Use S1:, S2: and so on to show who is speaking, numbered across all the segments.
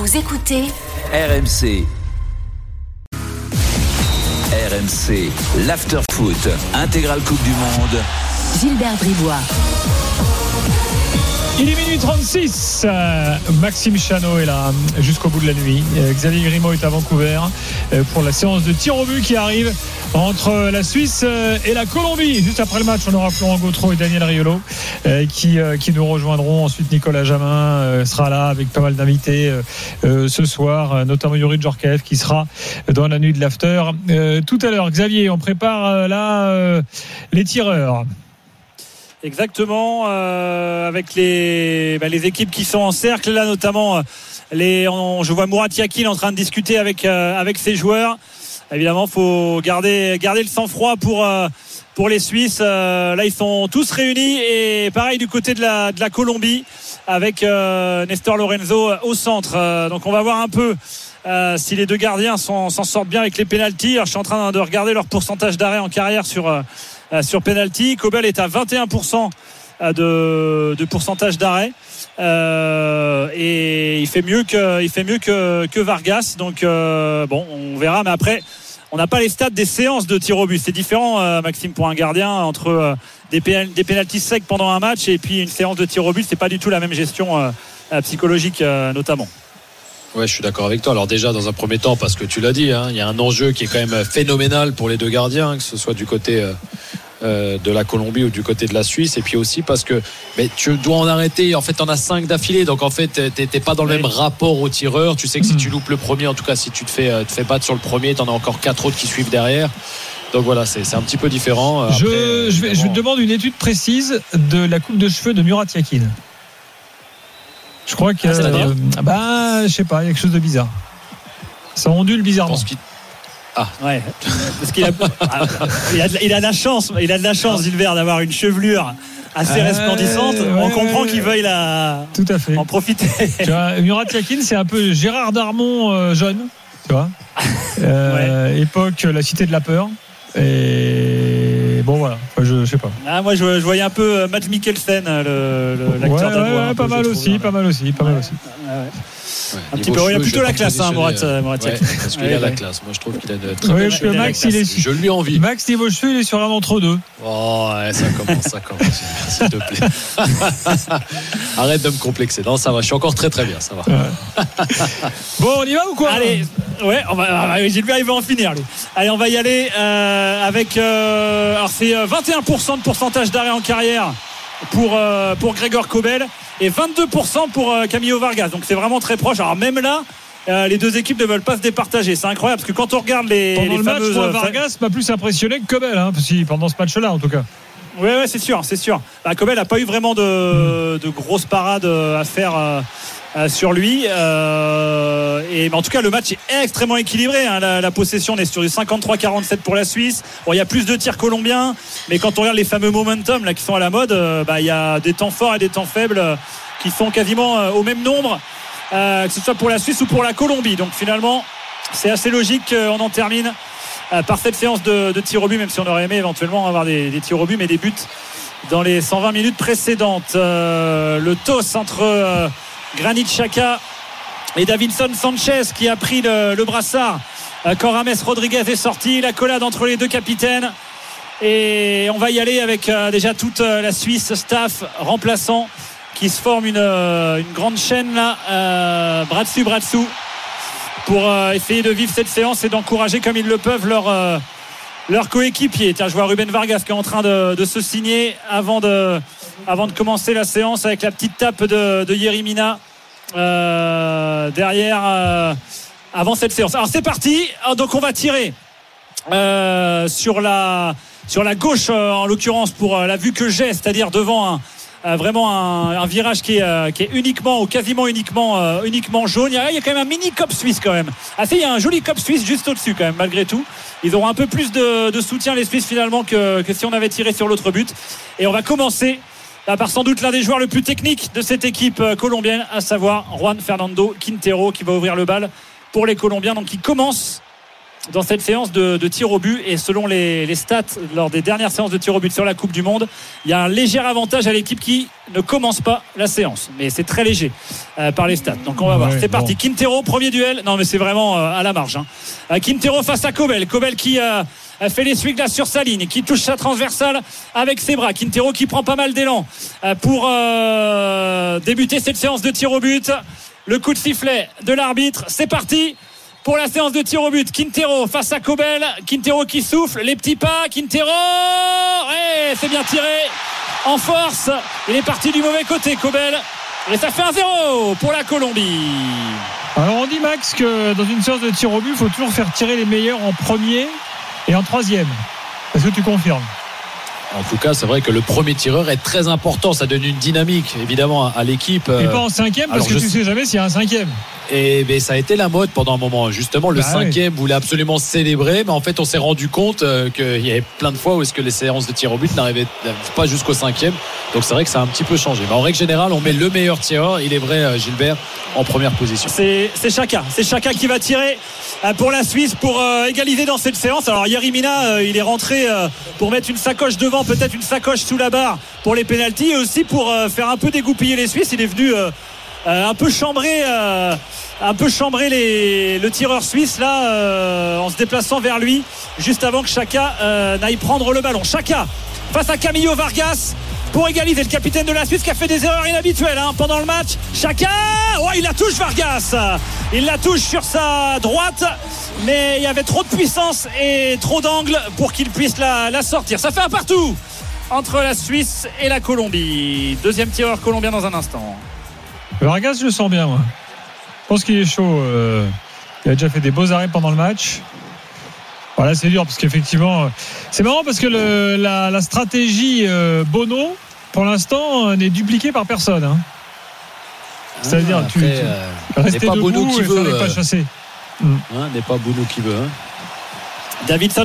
S1: Vous écoutez
S2: RMC. RMC, l'after-foot, intégrale Coupe du Monde.
S1: Gilbert Bribois.
S3: Il est minuit 36, Maxime Chanot est là jusqu'au bout de la nuit. Xavier Grimaud est à Vancouver pour la séance de tir au but qui arrive entre la Suisse et la Colombie. Juste après le match, on aura Florent Gautreau et Daniel Riolo qui nous rejoindront. Ensuite, Nicolas Jamin sera là avec pas mal d'invités ce soir, notamment Yuri Djorkaeff qui sera dans la nuit de l'after. Tout à l'heure, Xavier, on prépare les tireurs.
S4: Exactement, avec les équipes qui sont en cercle là, notamment je vois Murat Yakin en train de discuter avec ses joueurs. Évidemment, faut garder le sang-froid pour les Suisses. Là, ils sont tous réunis et pareil du côté de la Colombie avec Nestor Lorenzo au centre. Donc, on va voir un peu si les deux gardiens s'en sortent bien avec les pénaltys. Alors, je suis en train de regarder leur pourcentage d'arrêt en carrière sur penalty. Kobel est à 21% de pourcentage d'arrêt et il fait mieux que Vargas. Donc bon, on verra. Mais après, on n'a pas les stats des séances de tir au but. C'est différent, Maxime, pour un gardien entre des pénaltys secs pendant un match et puis une séance de tir au but. C'est pas du tout la même gestion psychologique, notamment.
S5: Ouais, je suis d'accord avec toi. Alors déjà, dans un premier temps, parce que tu l'as dit, il y a un enjeu qui est quand même phénoménal pour les deux gardiens, que ce soit du côté de la Colombie ou du côté de la Suisse, et puis aussi parce que tu dois en arrêter. En fait, t'en as 5 d'affilée, donc en fait, t'es pas dans le même rapport au tireur. Tu sais que si tu loupes le premier, en tout cas, si tu te fais battre sur le premier, t'en as encore 4 autres qui suivent derrière. Donc voilà, c'est un petit peu différent. Après,
S3: je demande une étude précise de la coupe de cheveux de Murat Yakin. Je crois que je sais pas, il y a quelque chose de bizarre. Ça ondule bizarrement.
S4: Ouais. Parce qu'il a de la chance, Gilbert, d'avoir une chevelure assez resplendissante. On comprend qu'il veuille
S3: tout à fait
S4: en profiter.
S3: Tu vois, Murat Yakin, c'est un peu Gérard Darmon jeune, tu vois. Époque la Cité de la peur. Et bon voilà, je sais pas.
S4: Moi je voyais un peu Mads Mikkelsen, l'acteur danois.
S3: Pas mal aussi.
S4: Un petit peu, il a plutôt la classe, Murat Yakin.
S5: Parce qu'il a la classe. Moi je trouve qu'il a de très belle
S3: cheveux. Max, je lui envie. Max, niveau cheveux, il est sur un entre-deux.
S5: Oh ouais, ça commence. S'il te plaît. Arrête de me complexer. Non, ça va, je suis encore très très bien, ça va.
S3: Bon, on y va ou quoi?
S4: Allez, Gilbert il va en finir lui. Allez, on va y aller avec alors c'est 21% de pourcentage d'arrêt en carrière pour Gregor Kobel et 22% pour Camilo Vargas. Donc c'est vraiment très proche. Alors même là, les deux équipes ne veulent pas se départager. C'est incroyable parce que quand on regarde les fameuses
S3: match, Vargas m'a plus impressionné que Kobel, pendant ce match-là en tout cas.
S4: Ouais, c'est sûr. Kobel n'a pas eu vraiment de grosses parades à faire sur lui. Mais en tout cas, le match est extrêmement équilibré. La possession, on est sur du 53-47 pour la Suisse. Bon, il y a plus de tirs colombiens, mais quand on regarde les fameux momentum là qui sont à la mode, il y a des temps forts et des temps faibles qui sont quasiment au même nombre, que ce soit pour la Suisse ou pour la Colombie. Donc finalement, c'est assez logique qu'on en termine par cette séance de tir au but, même si on aurait aimé éventuellement avoir des tirs au but, mais des buts dans les 120 minutes précédentes. Le toss entre Granit Xhaka et Davinson Sanchez qui a pris le brassard quand James Rodriguez est sorti. L'accolade entre les deux capitaines et on va y aller avec déjà toute la Suisse staff remplaçant qui se forme une grande chaîne là, bras dessus pour essayer de vivre cette séance et d'encourager comme ils le peuvent leur coéquipier. Tiens, je vois Ruben Vargas qui est en train de se signer avant de commencer la séance avec la petite tape de Yerimina derrière avant cette séance. Alors c'est parti. Donc on va tirer sur la gauche en l'occurrence pour la vue que j'ai, c'est-à-dire devant vraiment un virage qui est uniquement ou quasiment uniquement jaune. Il y a quand même un mini cop suisse quand même. Il y a un joli cop suisse juste au-dessus quand même malgré tout. Ils auront un peu plus de soutien les Suisses finalement que si on avait tiré sur l'autre but. Et on va commencer par sans doute l'un des joueurs le plus technique de cette équipe colombienne, à savoir Juan Fernando Quintero qui va ouvrir le bal pour les Colombiens. Donc il commence dans cette séance de tir au but, et selon les stats lors des dernières séances de tir au but sur la Coupe du Monde, il y a un léger avantage à l'équipe qui ne commence pas la séance, mais c'est très léger par les stats. Donc on va voir, c'est parti. Quintero, premier duel, non mais c'est vraiment à la marge, hein. Quintero face à Kobel qui fait les swings là sur sa ligne, qui touche sa transversale avec ses bras. Quintero qui prend pas mal d'élan pour débuter cette séance de tir au but. Le coup de sifflet de l'arbitre, c'est parti pour la séance de tir au but. Quintero face à Kobel, Quintero qui souffle, les petits pas, Quintero, c'est bien tiré en force, il est parti du mauvais côté Kobel, et ça fait 1-0 pour la Colombie.
S3: Alors on dit, Max, que dans une séance de tir au but, il faut toujours faire tirer les meilleurs en premier et en troisième. Est-ce que tu confirmes?
S5: En tout cas, c'est vrai que le premier tireur est très important. Ça donne une dynamique, évidemment, à l'équipe.
S3: Et pas en cinquième, parce que tu sais jamais s'il y a un cinquième.
S5: Et ça a été la mode pendant un moment. Justement, le cinquième voulait absolument célébrer, mais en fait, on s'est rendu compte qu'il y avait plein de fois où est-ce que les séances de tir au but n'arrivaient pas jusqu'au cinquième. Donc c'est vrai que ça a un petit peu changé. Mais en règle générale, on met le meilleur tireur, il est vrai, Gilbert, en première position.
S4: C'est Xhaka qui va tirer pour la Suisse pour égaliser dans cette séance. Alors Yerry Mina, il est rentré pour mettre une sacoche devant, peut-être une sacoche sous la barre pour les pénaltys, et aussi pour faire un peu dégoupiller les Suisses. Il est venu un peu chambrer le tireur suisse là, en se déplaçant vers lui juste avant que Xhaka n'aille prendre le ballon. Xhaka face à Camilo Vargas pour égaliser, le capitaine de la Suisse qui a fait des erreurs inhabituelles pendant le match. Xhaka, il la touche, Vargas, il la touche sur sa droite, mais il y avait trop de puissance et trop d'angle pour qu'il puisse la sortir. Ça fait un partout entre la Suisse et la Colombie. Deuxième tireur colombien dans un instant.
S3: Vargas, je le sens bien, moi. Je pense qu'il est chaud. Il a déjà fait des beaux arrêts pendant le match. Voilà, c'est dur parce qu'effectivement, c'est marrant parce que la stratégie Bono, pour l'instant, n'est dupliquée par personne. C'est-à-dire, tu rester
S5: pas
S3: debout
S5: Bono qui
S3: et
S5: veut,
S3: faire les pas chassés.
S5: N'est pas Bono qui veut.
S4: Davinson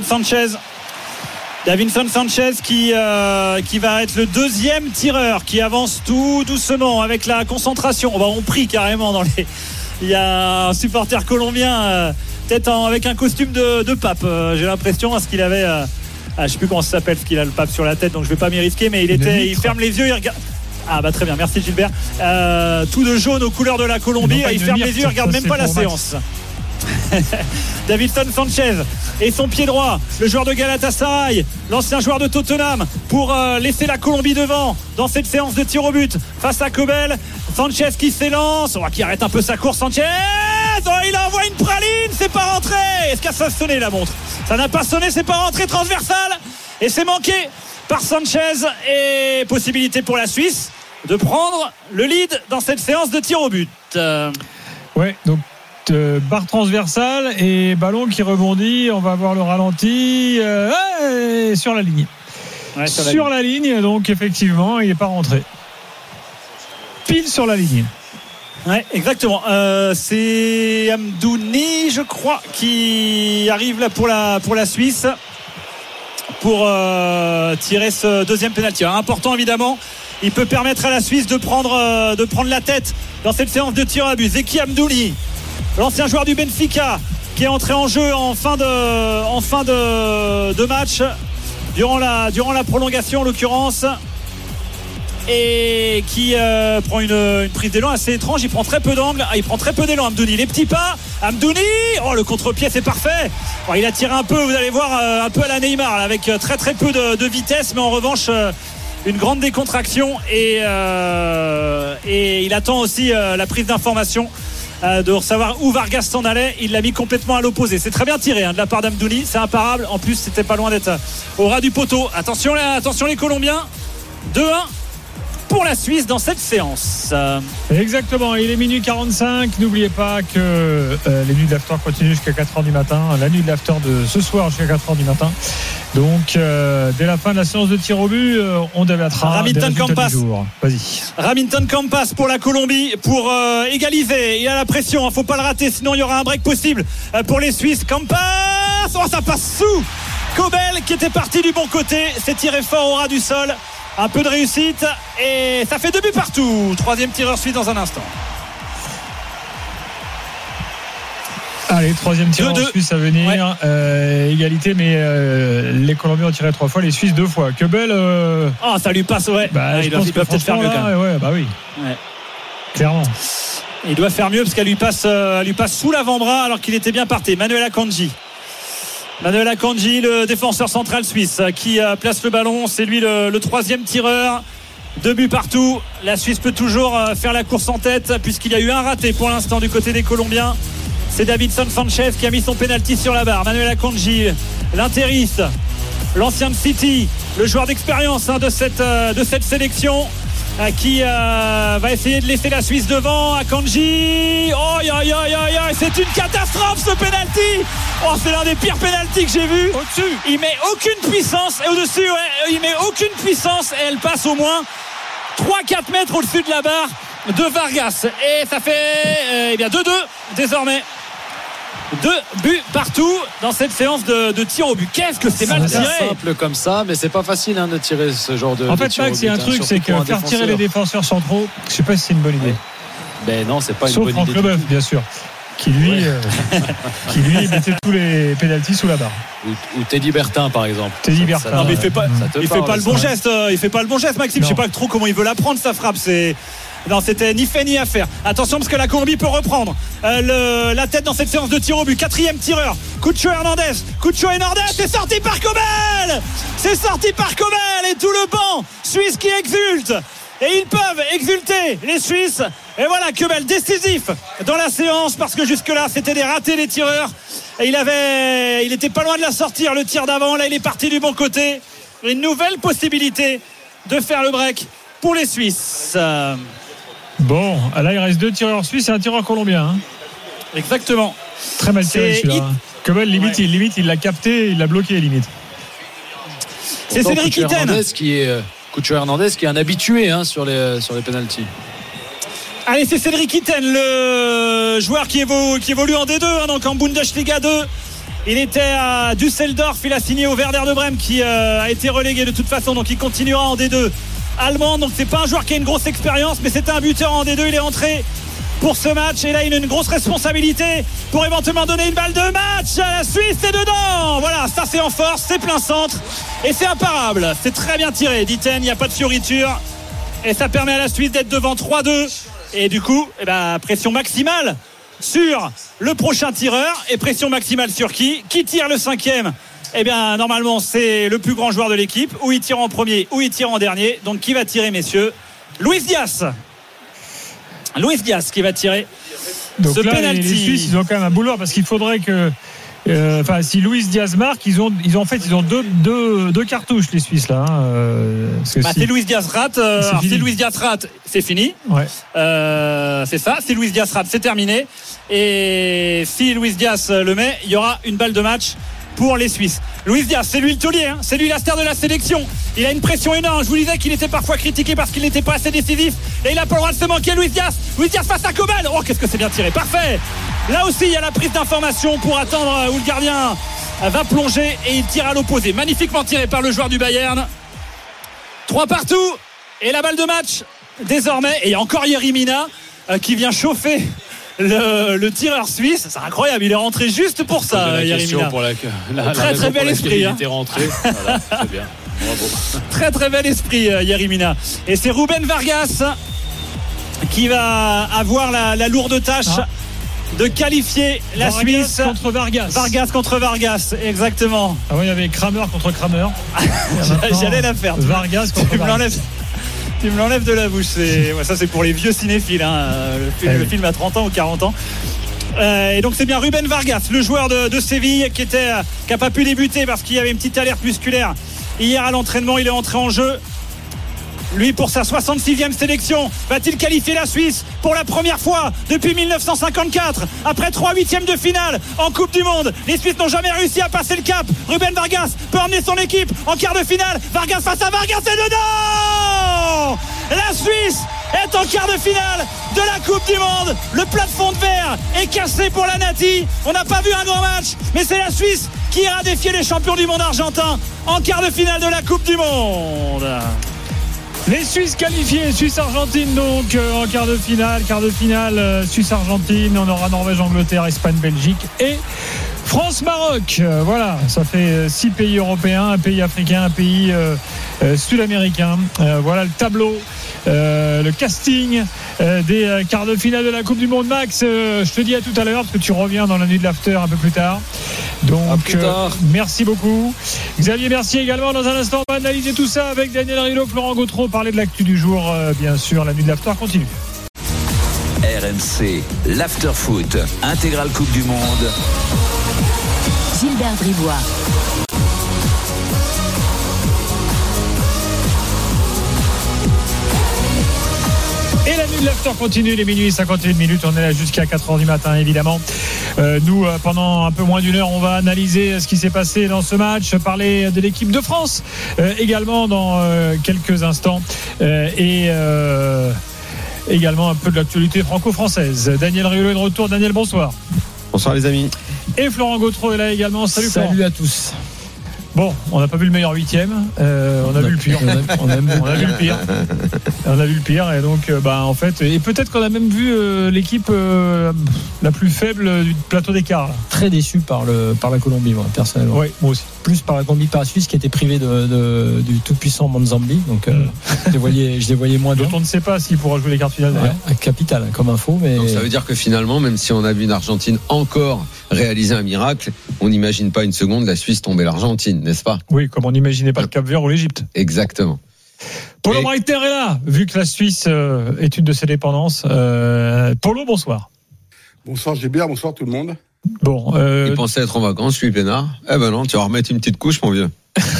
S4: Sanchez qui va être le deuxième tireur, qui avance tout doucement avec la concentration. On prie carrément dans les. Il y a un supporter colombien peut-être avec un costume de pape, j'ai l'impression, parce qu'il avait je sais plus comment ça s'appelle, parce qu'il a le pape sur la tête, donc je vais pas m'y risquer, mais il ferme les yeux, il regarde. Très bien, merci Gilbert. Tout de jaune aux couleurs de la Colombie, il ferme les yeux, il regarde même pas la séance. Davinson Sanchez et son pied droit, le joueur de Galatasaray, l'ancien joueur de Tottenham, pour laisser la Colombie devant dans cette séance de tir au but face à Kobel. Sanchez qui s'élance, qui arrête un peu sa course. Sanchez, il envoie une praline, c'est pas rentré. Est-ce que ça a sonné la montre? Ça n'a pas sonné, c'est pas rentré, transversal, et c'est manqué par Sanchez, et possibilité pour la Suisse de prendre le lead dans cette séance de tir au but.
S3: Donc barre transversale et ballon qui rebondit. On va voir le ralenti sur la ligne. Sur la ligne, donc effectivement, il n'est pas rentré. Pile sur la ligne.
S4: Ouais, exactement. C'est Amdouni, je crois, qui arrive là pour la Suisse pour tirer ce deuxième pénalty. Important évidemment. Il peut permettre à la Suisse de prendre la tête dans cette séance de tir à but. Zeki Amdouni, l'ancien joueur du Benfica, qui est entré en jeu en fin de match durant la prolongation en l'occurrence, et qui prend une prise d'élan assez étrange. Il prend très peu d'angle, il prend très peu d'élan, Amdouni. Les petits pas, Amdouni, le contre-pied, c'est parfait. Il a tiré un peu, vous allez voir, un peu à la Neymar là, avec très très peu de vitesse, mais en revanche une grande décontraction, et il attend aussi la prise d'information de savoir où Vargas s'en allait. Il l'a mis complètement à l'opposé. C'est très bien tiré de la part d'Amdouni, c'est imparable. En plus, c'était pas loin d'être au ras du poteau. Attention les Colombiens. 2-1 pour la Suisse dans cette séance.
S3: Exactement, il est minuit 45. N'oubliez pas que les nuits de l'after continuent jusqu'à 4h du matin. La nuit de l'after de ce soir jusqu'à 4h du matin. Donc dès la fin de la séance de tir au but, on débattra
S4: Raminton Campas.
S3: Vas-y.
S4: Raminton Campas pour la Colombie pour égaliser. Il a la pression, il ne faut pas le rater, sinon il y aura un break possible pour les Suisses. Campas, ça passe sous Kobel qui était parti du bon côté. C'est tiré fort au ras du sol. Un peu de réussite et ça fait 2 buts partout. Troisième tireur suisse dans un instant.
S3: Allez, troisième tir en
S4: 2-2.
S3: Suisse à venir.
S4: Ouais.
S3: Égalité, mais les Colombiens ont tiré 3 fois, les Suisses 2 fois. Quebel.
S4: Ça lui passe, ouais.
S3: Je
S4: il
S3: pense
S4: doit peut-être faire mieux quand même.
S3: Ouais, bah oui.
S4: Ouais.
S3: Clairement.
S4: Il doit faire mieux parce qu'elle lui passe sous l'avant-bras alors qu'il était bien parti. Manuel Akanji, le défenseur central suisse qui place le ballon. C'est lui le troisième tireur. 2 buts partout. La Suisse peut toujours faire la course en tête puisqu'il y a eu un raté pour l'instant du côté des Colombiens. C'est Davinson Sanchez qui a mis son penalty sur la barre. Manuel Akanji, l'interiste, l'ancien de City, le joueur d'expérience de cette sélection, qui va essayer de laisser la Suisse devant. Akanji, c'est une catastrophe ce penalty. C'est l'un des pires penaltys que j'ai vu.
S3: Au-dessus,
S4: il met aucune puissance, et au-dessus, il met aucune puissance, et elle passe au moins 3-4 mètres au-dessus de la barre de Vargas, et ça fait 2-2 désormais. 2 buts partout dans cette séance de tir au but. Qu'est-ce que c'est mal tiré.
S5: C'est simple comme ça, mais c'est pas facile de tirer ce genre de.
S3: En fait, Max, il y a un truc, c'est que faire tirer les défenseurs centraux, je sais pas si c'est une bonne idée.
S5: Ben non, c'est pas
S3: sauf
S5: une bonne idée.
S3: Sauf Franck Leboeuf, bien sûr, qui lui mettait tous les pénaltys sous la barre.
S5: Ou Teddy Bertin, par exemple.
S3: Teddy Bertin.
S4: Non, mais il fait pas le bon geste. Il fait pas le bon geste, Maxime.
S3: Non.
S4: Je sais pas trop comment il veut la prendre sa frappe. Non, c'était ni fait ni à faire. Attention parce que la Colombie peut reprendre la tête dans cette séance de tir au but. 4e tireur, Cucho Hernandez, c'est sorti par Kobel. Et tout le banc suisse qui exulte. Et ils peuvent exulter, les Suisses. Et voilà, Kobel décisif dans la séance parce que jusque-là c'était des ratés des tireurs. Et il était pas loin de la sortir, le tir d'avant. Là il est parti du bon côté. Une nouvelle possibilité de faire le break pour les Suisses.
S3: Bon, là il reste 2 tireurs suisses et un tireur colombien.
S4: Exactement.
S3: Très mal tiré celui-là. Kobel limite, il l'a capté, il l'a bloqué limite.
S4: C'est Cédric Itten.
S5: Cucho Hernandez qui est un habitué sur les pénaltys.
S4: Allez, c'est Cédric Itten, le joueur qui évolue en D2, donc en Bundesliga 2. Il était à Düsseldorf, il a signé au Werder de Brême qui a été relégué de toute façon, donc il continuera en D2 allemand. Donc c'est pas un joueur qui a une grosse expérience, mais c'était un buteur en D2. Il est entré pour ce match et là il a une grosse responsabilité pour éventuellement donner une balle de match à la Suisse. C'est dedans, voilà, ça c'est en force, c'est plein centre et c'est imparable, c'est très bien tiré d'Itten, il n'y a pas de fioriture et ça permet à la Suisse d'être devant 3-2 et du coup pression maximale sur le prochain tireur. Et pression maximale sur qui tire le 5e? Normalement c'est le plus grand joueur de l'équipe, ou il tire en premier ou il tire en dernier. Donc qui va tirer, messieurs? Luis Diaz qui va tirer.
S3: Donc
S4: ce
S3: là,
S4: penalty.
S3: Les Suisses, ils ont quand même un boulevard parce qu'il faudrait que si Luis Diaz marque, ils ont deux cartouches, les Suisses là.
S4: Si Luis Diaz rate, c'est fini.
S3: Ouais.
S4: C'est ça. Si Luis Diaz rate, c'est terminé. Et si Luis Diaz le met, il y aura une balle de match pour les Suisses. Luis Diaz, c'est lui le taulier, c'est lui la star de la sélection. Il a une pression énorme. Je vous disais qu'il était parfois critiqué parce qu'il n'était pas assez décisif. Et il n'a pas le droit de se manquer. Luis Diaz face à Kobel. Oh, qu'est-ce que c'est bien tiré. Parfait. Là aussi, il y a la prise d'information pour attendre où le gardien va plonger et il tire à l'opposé. Magnifiquement tiré par le joueur du Bayern. 3 partout. Et la balle de match désormais. Et il y a encore Yerry Mina qui vient chauffer le tireur suisse. C'est incroyable, il est rentré juste pour ça, Yerry Mina. Très bel esprit.
S5: Il était rentré. Voilà, très bien. Bravo.
S4: Très bel esprit, Yerry Mina. Et c'est Ruben Vargas qui va avoir la lourde tâche de qualifier la Suisse
S3: contre Vargas.
S4: Vargas contre Vargas, exactement.
S3: Avant il y avait Kramer contre Kramer.
S4: J'allais la faire.
S3: Vargas contre Vargas.
S4: Tu me l'enlèves de la bouche. Ça c'est pour les vieux cinéphiles. Le film a 30 ans ou 40 ans. Et donc c'est bien Ruben Vargas, le joueur de Séville qui n'a pas pu débuter parce qu'il y avait une petite alerte musculaire hier à l'entraînement. Il est entré en jeu. Lui, pour sa 66e sélection, va-t-il qualifier la Suisse pour la première fois depuis 1954 après 3 huitièmes de finale en Coupe du Monde? Les Suisses n'ont jamais réussi à passer le cap. Ruben Vargas peut emmener son équipe en quart de finale. Vargas face à Vargas, c'est dedans. La Suisse est en quart de finale de la Coupe du Monde. Le plafond de verre est cassé pour la Nati. On n'a pas vu un grand match, mais c'est la Suisse qui ira défier les champions du monde argentins en quart de finale de la Coupe du Monde.
S3: Les Suisses qualifiés, Suisse-Argentine donc en quart de finale, Suisse-Argentine, on aura Norvège-Angleterre, Espagne-Belgique et France-Maroc. Voilà, ça fait 6 pays européens, un pays africain, un pays sud-américain. Voilà le tableau, le casting des quarts de finale de la Coupe du Monde. Max, je te dis à tout à l'heure parce que tu reviens dans la nuit de l'after un peu plus tard. Donc merci beaucoup Xavier, merci également. Dans un instant on va analyser tout ça avec Daniel Riolo, Florent Gautreau, parler de l'actu du jour, bien sûr. La nuit de l'after continue.
S2: RMC, l'after foot, intégrale Coupe du Monde.
S1: Gilbert Bribois.
S3: Et la nuit de l'after continue, les minuit 51 minutes, on est là jusqu'à 4h du matin évidemment. Nous, pendant un peu moins d'une heure, on va analyser ce qui s'est passé dans ce match, parler de l'équipe de France également dans quelques instants, et également un peu de l'actualité franco-française. Daniel Riolo est de retour. Daniel, bonsoir.
S6: Bonsoir les amis.
S3: Et Florent Gautreau est là également. Salut Florent.
S7: Salut à tous.
S3: Bon, on n'a pas vu le meilleur huitième, on a vu le pire. On a vu le pire. On a vu le pire, et donc en fait, et peut-être qu'on a même vu l'équipe la plus faible du plateau d'écart.
S7: Très déçu par la Colombie, moi, personnellement.
S3: Oui, moi aussi.
S7: Plus par la Colombie, par la Suisse, qui était privée du tout-puissant Mozambique. Donc je les voyais moins bien.
S3: Donc on ne sait pas s'il pourra jouer les quarts finales d'ailleurs.
S7: Capital comme info, mais
S6: donc ça veut dire que finalement, même si on a vu une Argentine encore réaliser un miracle, on n'imagine pas une seconde la Suisse tomber l'Argentine, n'est-ce pas?
S3: Oui, comme on n'imaginait pas le Cap-Vert ou l'Égypte.
S6: Exactement.
S3: Polo Breitner est là, vu que la Suisse est une de ses dépendances. Polo, bonsoir.
S8: Bonsoir Gilbert, bonsoir tout le monde.
S3: Bon,
S6: il pensait être en vacances, lui, Plénard. Eh ben non, tu vas remettre une petite couche, mon vieux.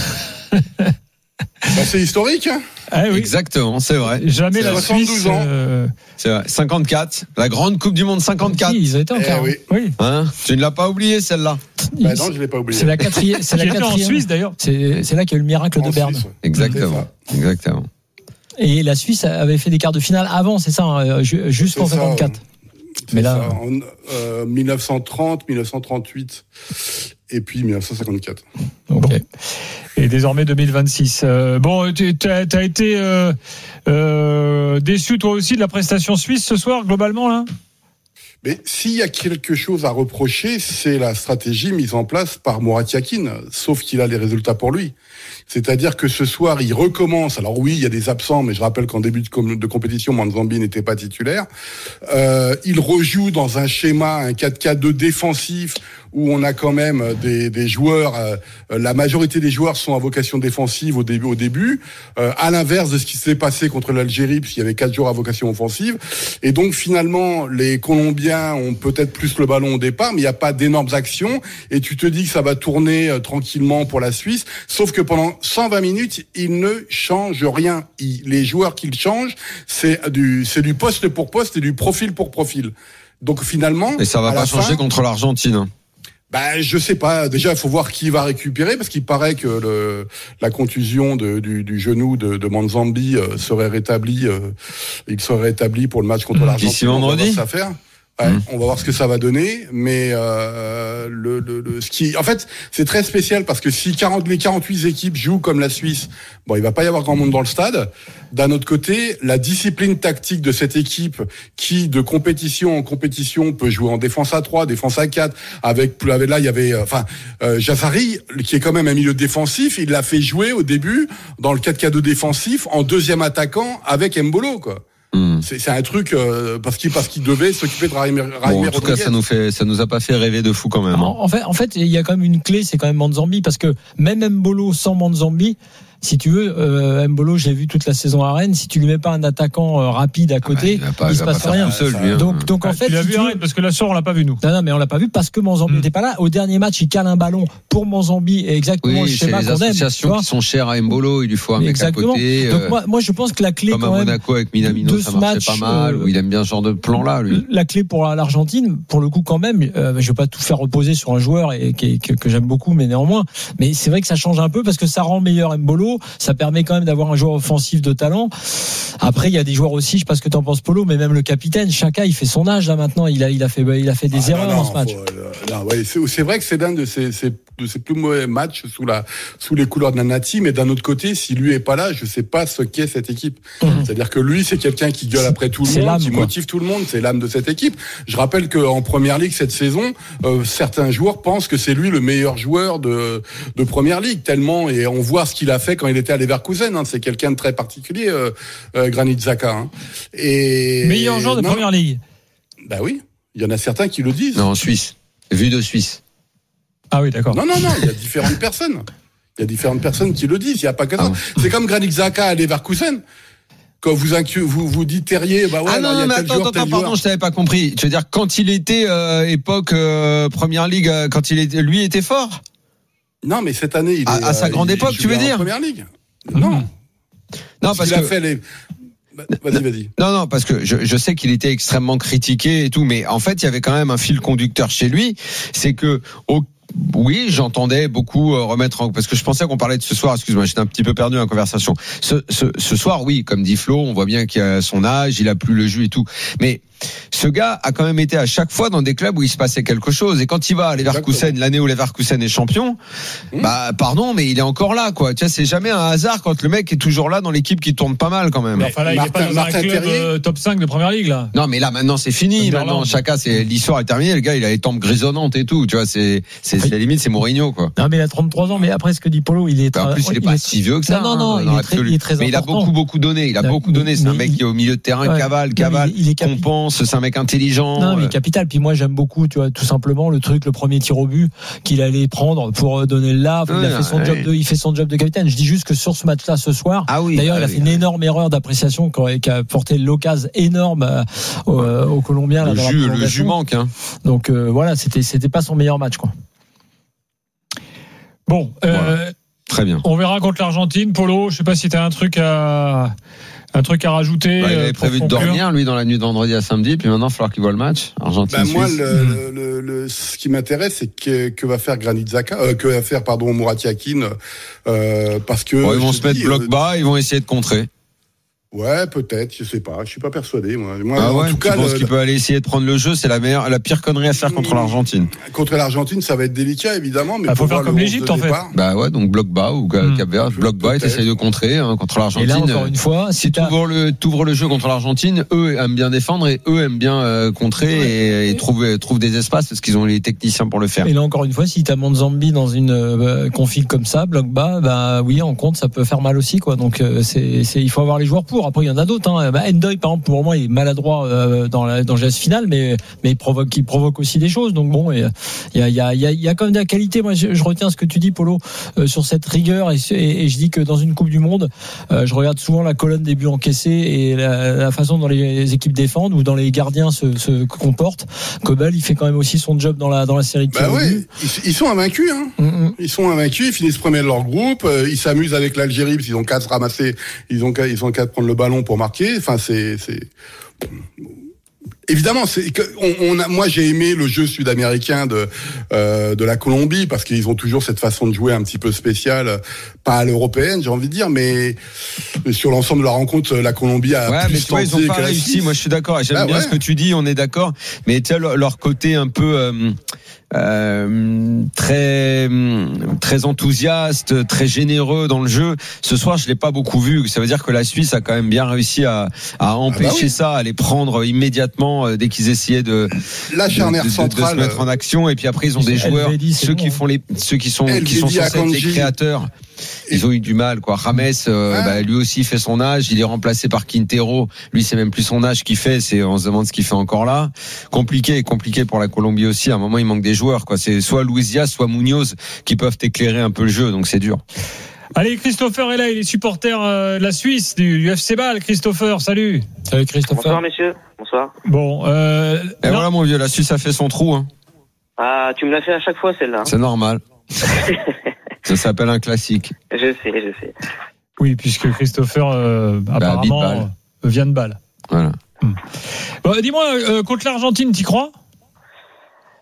S8: C'est historique, hein.
S3: Oui.
S6: Exactement, c'est vrai.
S3: Jamais
S8: c'est
S3: la
S8: 72
S3: Suisse.
S8: ans.
S6: C'est vrai. 54, la grande Coupe du Monde 54.
S7: Si, ils ont été en quart.
S8: Oui.
S6: Hein, tu ne l'as pas oublié celle-là.
S8: Non, je l'ai pas oublié.
S7: C'est la quatrième. C'est la
S3: Qui était
S7: quatrième.
S3: en Suisse d'ailleurs.
S7: C'est là qu'il y a eu le miracle de Berne.
S8: Suisse.
S6: Exactement.
S7: Et la Suisse avait fait des quarts de finale avant, c'est ça, jusqu'en 54.
S8: Mais là, en 1930, 1938 et puis 1954.
S3: Ok. Et désormais 2026. Bon, t'as été déçu toi aussi de la prestation suisse ce soir globalement là.
S8: Mais s'il y a quelque chose à reprocher, c'est la stratégie mise en place par Murat Yakin, sauf qu'il a les résultats pour lui. C'est-à-dire que ce soir, il recommence. Alors oui, il y a des absents, mais je rappelle qu'en début de compétition, Mwanzambi n'était pas titulaire. Il rejoue dans un schéma, un 4-4-2 défensif, où on a quand même des joueurs, la majorité des joueurs sont à vocation défensive au début, à l'inverse de ce qui s'est passé contre l'Algérie, puisqu'il y avait 4 joueurs à vocation offensive. Et donc finalement, les Colombiens ont peut-être plus le ballon au départ, mais il n'y a pas d'énormes actions, et tu te dis que ça va tourner tranquillement pour la Suisse, sauf que pendant 120 minutes, il ne change rien. Les joueurs qu'il change, c'est du poste pour poste et du profil pour profil. Donc finalement,
S6: et ça va pas changer contre l'Argentine.
S8: Je sais pas. Déjà, il faut voir qui va récupérer, parce qu'il paraît que la contusion du genou de Mwanzambi serait rétablie. Il serait rétabli pour le match contre l'Argentine.
S6: D'ici vendredi.
S8: On va voir ce que ça va donner, mais ce qui, en fait, c'est très spécial parce que si les 48 équipes jouent comme la Suisse, il va pas y avoir grand monde dans le stade. D'un autre côté, la discipline tactique de cette équipe qui, de compétition en compétition, peut jouer en défense à 3, défense à 4, là, il y avait, Jaffari, qui est quand même un milieu défensif, il l'a fait jouer au début dans le 4-4-2 défensif en deuxième attaquant avec Mbolo, quoi. C'est un truc parce qu'il devait s'occuper de Raïm
S6: En tout cas, ça nous a pas fait rêver de fou quand même.
S7: En fait, il y a quand même une clé, c'est quand même Mwanzambi, parce que même Mbolo sans Mwanzambi, si tu veux, Mbolo, j'ai vu toute la saison à Rennes. Si tu lui mets pas un attaquant rapide à côté, il se passe rien. Donc en fait,
S3: tu l'as vu Rennes, parce que là soir on l'a pas vu nous.
S7: Non, mais on l'a pas vu parce que Mwanzambi n'était pas là. Au dernier match, il cale un ballon pour Mwanzambi, et exactement le schéma qu'on aime.
S6: C'est les associations qui sont chères à Mbolo. Il lui faut un mec à côté.
S7: Donc moi, je pense que la clé,
S6: comme
S7: quand
S6: à
S7: même,
S6: Monaco avec Minamino, ça marchait pas mal. Où il aime bien ce genre de plan-là, lui.
S7: La clé pour l'Argentine, pour le coup, quand même, je vais pas tout faire reposer sur un joueur que j'aime beaucoup, mais néanmoins. Mais c'est vrai que ça change un peu parce que ça rend meilleur Mbolo. Ça permet quand même d'avoir un joueur offensif de talent. Après, il y a des joueurs aussi, je sais pas ce que t'en penses, Polo, mais même le capitaine, Xhaka, il fait son âge là maintenant. Il a fait des erreurs dans ce match.
S8: Non, ouais, c'est vrai que c'est l'un de ses plus mauvais matchs sous les couleurs de la Nati, mais d'un autre côté, si lui est pas là, je sais pas ce qu'est cette équipe. C'est-à-dire que lui, c'est quelqu'un qui gueule après tout le monde, qui motive tout le monde, c'est l'âme de cette équipe. Je rappelle qu'en Première Ligue cette saison, certains joueurs pensent que c'est lui le meilleur joueur de Première Ligue, tellement, et on voit ce qu'il a fait quand il était à Leverkusen, hein. C'est quelqu'un de très particulier, Granit Xhaka, hein. Et
S7: meilleur joueur de Première Ligue.
S8: Bah oui, il y en a certains qui le disent.
S6: Non, en Suisse. Vu de Suisse.
S3: Ah oui, d'accord.
S8: Non, il y a différentes personnes. Il y a différentes personnes qui le disent. Il n'y a pas que ça. C'est comme Granit Xhaka à Leverkusen. Quand vous dites Terrier, bah ouais.
S6: Ah non, mais attends, pardon, je t'avais pas compris. Tu veux dire quand il était époque Première Ligue, quand lui était fort.
S8: Non, mais cette année, il est
S6: à sa grande époque, tu veux dire
S8: Première Ligue. Non,
S6: parce
S8: qu'il
S6: que
S8: a fait les. Vas-y.
S6: Non, parce que je sais qu'il était extrêmement critiqué et tout, mais en fait, il y avait quand même un fil conducteur chez lui. C'est que oui, j'entendais beaucoup remettre parce que je pensais qu'on parlait de ce soir. Excuse-moi, j'étais un petit peu perdu dans la conversation. Ce soir, oui, comme dit Flo, on voit bien qu'il a son âge, il a plus le jus et tout. Mais ce gars a quand même été à chaque fois dans des clubs où il se passait quelque chose. Et quand il va à Leverkusen, l'année où Leverkusen est champion, bah pardon, mais il est encore là, quoi. Tu vois, c'est jamais un hasard quand le mec est toujours là dans l'équipe qui tourne pas mal quand même.
S3: Mais enfin là, il est pas dans un club top 5 de Première Ligue là.
S6: Non, mais là maintenant c'est fini. Maintenant, chacun, l'histoire est terminée. Le gars, il a les tempes grisonnantes et tout. Tu vois, c'est la limite, c'est Mourinho, quoi.
S7: Non, mais il a 33 ans. Mais après, ce que dit Polo, il est.
S6: En plus, il est pas si vieux que ça.
S7: Non, il est très
S6: mais
S7: important.
S6: il a beaucoup donné. Il a beaucoup donné. C'est un mec qui est au milieu de terrain, cavale, compense. C'est un mec intelligent.
S7: Non, mais capital. Puis moi, j'aime beaucoup, tu vois, tout simplement le premier tir au but qu'il allait prendre pour donner le là. Il fait son job de capitaine. Je dis juste que sur ce match-là, ce soir, d'ailleurs, il a fait une énorme erreur d'appréciation qui a porté l'occasion énorme aux Colombiens.
S6: Le jus manque, hein.
S7: Donc voilà, c'était pas son meilleur match, quoi.
S3: Bon,
S6: très bien.
S3: On verra contre l'Argentine. Polo, je sais pas si tu as un truc à rajouter.
S6: Il avait prévu de dormir, lui, dans la nuit de vendredi à samedi, puis maintenant, il va falloir qu'il voit le match. Argentine-Suisse.
S8: Moi, ce qui m'intéresse, c'est que va faire Granit Xhaka, Murat Yakin, parce que.
S6: Ils vont se mettre bloc bas, ils vont essayer de contrer.
S8: Ouais, peut-être, je sais pas, je suis pas persuadé, moi.
S6: En tout cas, je pense qu'il peut aller essayer de prendre le jeu, c'est la pire connerie à faire contre l'Argentine.
S8: Contre l'Argentine, ça va être délicat, évidemment, mais
S3: faut faire comme l'Égypte, en fait.
S6: Bah ouais, donc bloc bas ou Cap-Vert, bloc bas et t'essayes de contrer, contre l'Argentine.
S7: Et là, encore une fois,
S6: si t'ouvres le jeu contre l'Argentine, eux aiment bien défendre et eux aiment bien contrer et trouvent des espaces parce qu'ils ont les techniciens pour le faire.
S7: Et là, encore une fois, si t'as Monzambi dans une config comme ça, bloc bas, bah oui, en contre, ça peut faire mal aussi, quoi. Donc, il faut avoir les joueurs pour. Après, il y en a d'autres, hein. Ndoye, par exemple, pour le moment, il est maladroit dans le geste final, mais il provoque aussi des choses. Donc bon, il y a quand même de la qualité. Moi, je retiens ce que tu dis, Polo, sur cette rigueur, et je dis que dans une Coupe du Monde, je regarde souvent la colonne des buts encaissés et la façon dont les équipes défendent ou dans les gardiens se comportent. Kobel, il fait quand même aussi son job dans la série de tirs.
S8: Ils sont invaincus, hein. Ils sont invaincus, ils finissent premiers de leur groupe, ils s'amusent avec l'Algérie parce qu'ils ont qu'à se ramasser, ils ont qu'à prendre le ballon pour marquer. Enfin, c'est évidemment, moi j'ai aimé le jeu sud-américain de la Colombie parce qu'ils ont toujours cette façon de jouer un petit peu spéciale, pas à l'européenne, j'ai envie de dire, mais sur l'ensemble de la rencontre, la Colombie a plus tenté
S6: ils ont pas réussi. Moi, je suis d'accord. J'aime bien ce que tu dis. On est d'accord. Mais tu sais, leur côté un peu très enthousiaste, très généreux dans le jeu. Ce soir, je l'ai pas beaucoup vu. Ça veut dire que la Suisse a quand même bien réussi à empêcher ça, à les prendre immédiatement dès qu'ils essayaient de se mettre en action. Et puis après, ils ont des joueurs, ceux qui sont censés être les créateurs. Ils ont eu du mal, quoi. James, lui aussi fait son âge. Il est remplacé par Quintero. Lui, c'est même plus son âge qu'il fait. On se demande ce qu'il fait encore là. Compliqué pour la Colombie aussi. À un moment, il manque des joueurs, quoi. C'est soit Luis Diaz, soit Munoz qui peuvent éclairer un peu le jeu. Donc c'est dur.
S3: Allez, Christopher est là. Il est supporter de la Suisse, du FC Bâle. Christopher, salut.
S7: Salut, Christopher.
S9: Bonsoir, messieurs. Bonsoir.
S3: Bon,
S6: et voilà, mon vieux. La Suisse a fait son trou, hein.
S9: Ah, tu me l'as fait à chaque fois, celle-là.
S6: C'est normal. Ça s'appelle un classique.
S9: Je sais.
S3: Oui, puisque Christopher apparemment vient de Bâle.
S6: Voilà.
S3: Bon, dis-moi, contre l'Argentine, t'y crois ?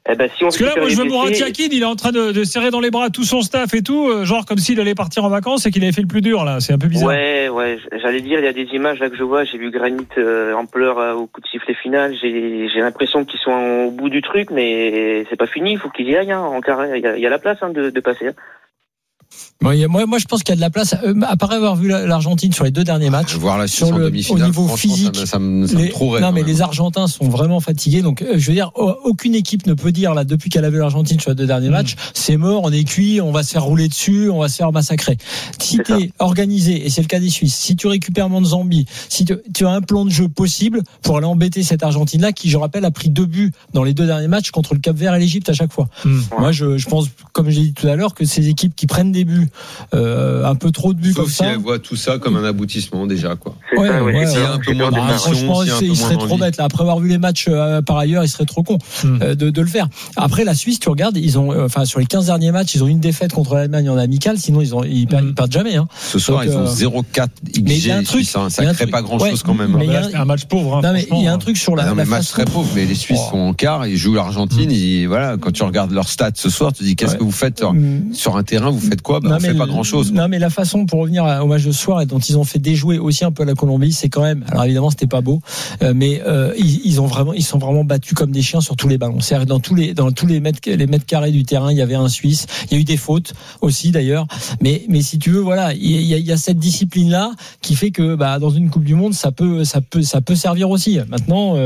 S9: Eh ben, si on
S3: Parce que là, moi, je vois Mourad Yakin, il est en train de serrer dans les bras tout son staff et tout, genre comme s'il allait partir en vacances et qu'il avait fait le plus dur, là. C'est un peu bizarre.
S9: Ouais, j'allais dire, il y a des images là que je vois, j'ai vu Granit en pleurs au coup de sifflet final, j'ai l'impression qu'ils sont au bout du truc, mais c'est pas fini, il faut qu'ils y aillent, hein, en carré, il y a la place, hein, de passer. Hein.
S7: Moi, je pense qu'il y a de la place. Après avoir vu l'Argentine sur les 2 derniers matchs,
S6: voir la
S7: sur
S6: en demi-finale,
S7: au niveau physique,
S6: ça me trouverait.
S7: Non, mais les Argentins sont vraiment fatigués. Donc, je veux dire, aucune équipe ne peut dire là depuis qu'elle a vu l'Argentine sur les 2 derniers matchs, c'est mort, on est cuit, on va se faire rouler dessus, on va se faire massacrer. Si t'es organisé, et c'est le cas des Suisses, si tu récupères Manzambi, si tu as un plan de jeu possible pour aller embêter cette Argentine-là, qui, je rappelle, a pris 2 buts dans les 2 derniers matchs contre le Cap-Vert et l'Égypte à chaque fois. Moi, je pense, comme j'ai dit tout à l'heure, que ces équipes qui prennent des buts, un peu trop de buts. Sauf comme ça.
S6: Si elle voit tout ça comme un aboutissement déjà, quoi.
S9: S'il y a
S6: un peu moins d'ambition,
S7: franchement, il serait trop bête là. Après avoir vu les matchs par ailleurs, il serait trop con de le faire. Après la Suisse, tu regardes, ils ont, sur les 15 derniers matchs, ils ont une défaite contre l'Allemagne en amical. Sinon, ils perdent jamais. Hein.
S6: Ce soir, ils ont 0,4 XG. Ça crée pas grand chose quand même.
S3: Mais c'est un match pauvre.
S7: Non, mais il y a un truc sur la.
S6: Un match très pauvre. Mais les Suisses sont en quart, ils jouent l'Argentine. Voilà, quand tu regardes leurs stats ce soir, tu te dis qu'est-ce que vous faites sur un terrain, vous faites quoi? On fait pas grand chose.
S7: Non, mais la façon, pour revenir au match de ce soir, et dont ils ont fait déjouer aussi un peu la Colombie, c'est quand même, alors évidemment c'était pas beau, mais ils sont vraiment battus comme des chiens sur tous les ballons. C'est-à-dire dans tous les mètres carrés du terrain, il y avait un Suisse. Il y a eu des fautes aussi d'ailleurs, mais si tu veux, voilà, il y a cette discipline là qui fait que dans une Coupe du Monde, ça peut servir aussi. Maintenant.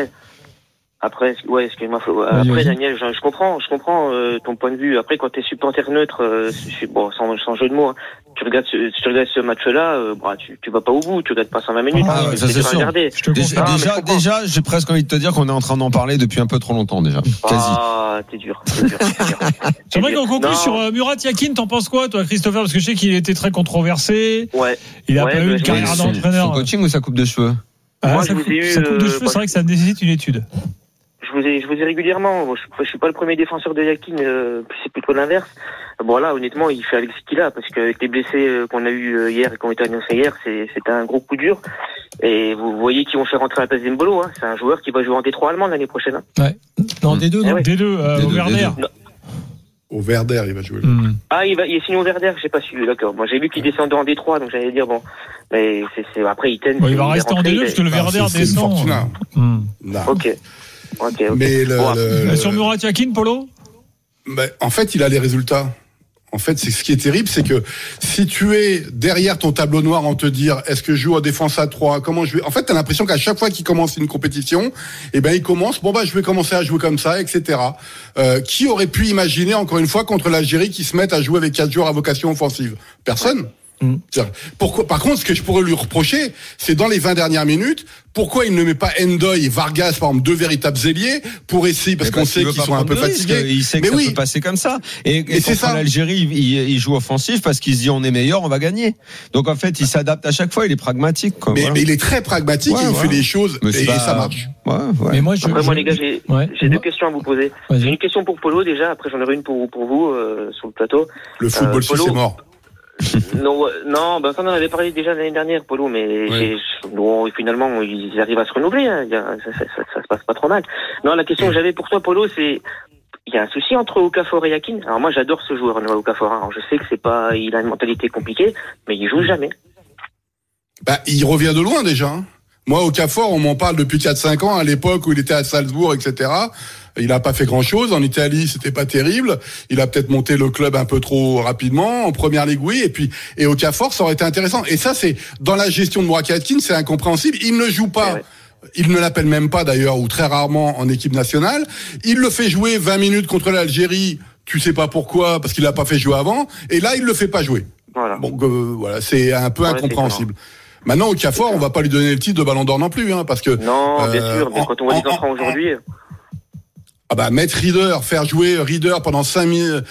S9: Après, ouais, excuse-moi. Après, Daniel, je comprends ton point de vue. Après, quand t'es supporter neutre, sans jeu de mots, hein, tu regardes ce match-là, tu vas pas au bout, tu regardes pas 120 minutes.
S6: Ça c'est sûr. Déjà, j'ai presque envie de te dire qu'on est en train d'en parler depuis un peu trop longtemps déjà. Quasi.
S9: Ah, t'es dur.
S3: J'aimerais qu'on conclue sur Murat Yakin. T'en penses quoi, toi, Christopher? Parce que je sais qu'il était très controversé.
S9: Ouais.
S3: Il a pas eu une carrière d'entraîneur.
S6: Son coaching ou sa coupe de cheveux?
S9: Moi,
S3: sa coupe de cheveux, c'est vrai que ça nécessite une étude.
S9: Je vous ai régulièrement. Je suis pas le premier défenseur de Yakin, c'est plutôt l'inverse. Bon là, honnêtement, il fait avec ce qu'il a, parce qu'avec les blessés qu'on a eu hier et qui ont été annoncés hier, c'était un gros coup dur. Et vous voyez qu'ils vont faire rentrer à la place d'Embolo. Hein. C'est un joueur qui va jouer en D3 allemand l'année prochaine. Hein.
S7: Ouais. Non, D2, non.
S3: D2, au Werder.
S8: Au Werder, il va jouer.
S9: Ah, il est signé au Werder, j'ai pas su, d'accord. Moi, j'ai vu qu'il descendait en D3, donc j'allais dire bon. Mais après, il
S3: il va rester en D2 parce que le Werder descend.
S9: Ok.
S8: Mais
S3: sur Murat Yakin, Polo?
S8: En fait, il a les résultats. En fait, c'est ce qui est terrible, c'est que si tu es derrière ton tableau noir en te dire est-ce que je joue en défense à 3, comment je vais. En fait, t'as l'impression qu'à chaque fois qu'il commence une compétition, il commence, je vais commencer à jouer comme ça, etc. Qui aurait pu imaginer encore une fois contre l'Algérie qu'ils se mettent à jouer avec 4 joueurs à vocation offensive? Personne. Pourquoi, par contre, ce que je pourrais lui reprocher, c'est dans les 20 dernières minutes, pourquoi il ne met pas Endoy et Vargas, par exemple, 2 véritables ailiers, pour essayer, parce qu'on sait qu'ils sont un peu fatigués.
S6: Il sait que ça peut passer comme ça. Et contre l'Algérie, il joue offensif parce qu'il se dit on est meilleur, on va gagner. Donc en fait, il s'adapte à chaque fois, il est pragmatique. Quoi,
S8: mais il est très pragmatique, il fait les choses et ça marche.
S7: Mais moi,
S9: moi les gars, j'ai 2 questions à vous poser. J'ai une question pour Polo déjà, après j'en aurai une pour vous sur le plateau.
S8: Le football suisse est mort.
S9: Non, ça on en avait parlé déjà l'année dernière, Polo, mais finalement ils arrivent à se renouveler, hein. Ça se passe pas trop mal. Non, la question que j'avais pour toi, Polo, c'est il y a un souci entre Okafor et Yakin. Alors moi j'adore ce joueur, Okafor. Alors, je sais que il a une mentalité compliquée, mais il joue jamais.
S8: Il revient de loin déjà. Hein. Moi, Okafor, on m'en parle depuis 4-5 ans, à l'époque où il était à Salzbourg, etc. Il a pas fait grand chose. En Italie, c'était pas terrible. Il a peut-être monté le club un peu trop rapidement. En première ligue, oui. Et Okafor, ça aurait été intéressant. Et ça, c'est, dans la gestion de Murat Yakin, c'est incompréhensible. Il ne joue pas. Il ne l'appelle même pas d'ailleurs, ou très rarement en équipe nationale. Il le fait jouer 20 minutes contre l'Algérie. Tu sais pas pourquoi, parce qu'il l'a pas fait jouer avant. Et là, il le fait pas jouer. Voilà. Bon, voilà, c'est un peu incompréhensible. Maintenant, Okafor, on va pas lui donner le titre de Ballon d'Or non plus, hein, parce que.
S9: Non, bien sûr. Mais quand on voit les entrants aujourd'hui.
S8: Mettre faire jouer Rieder pendant 100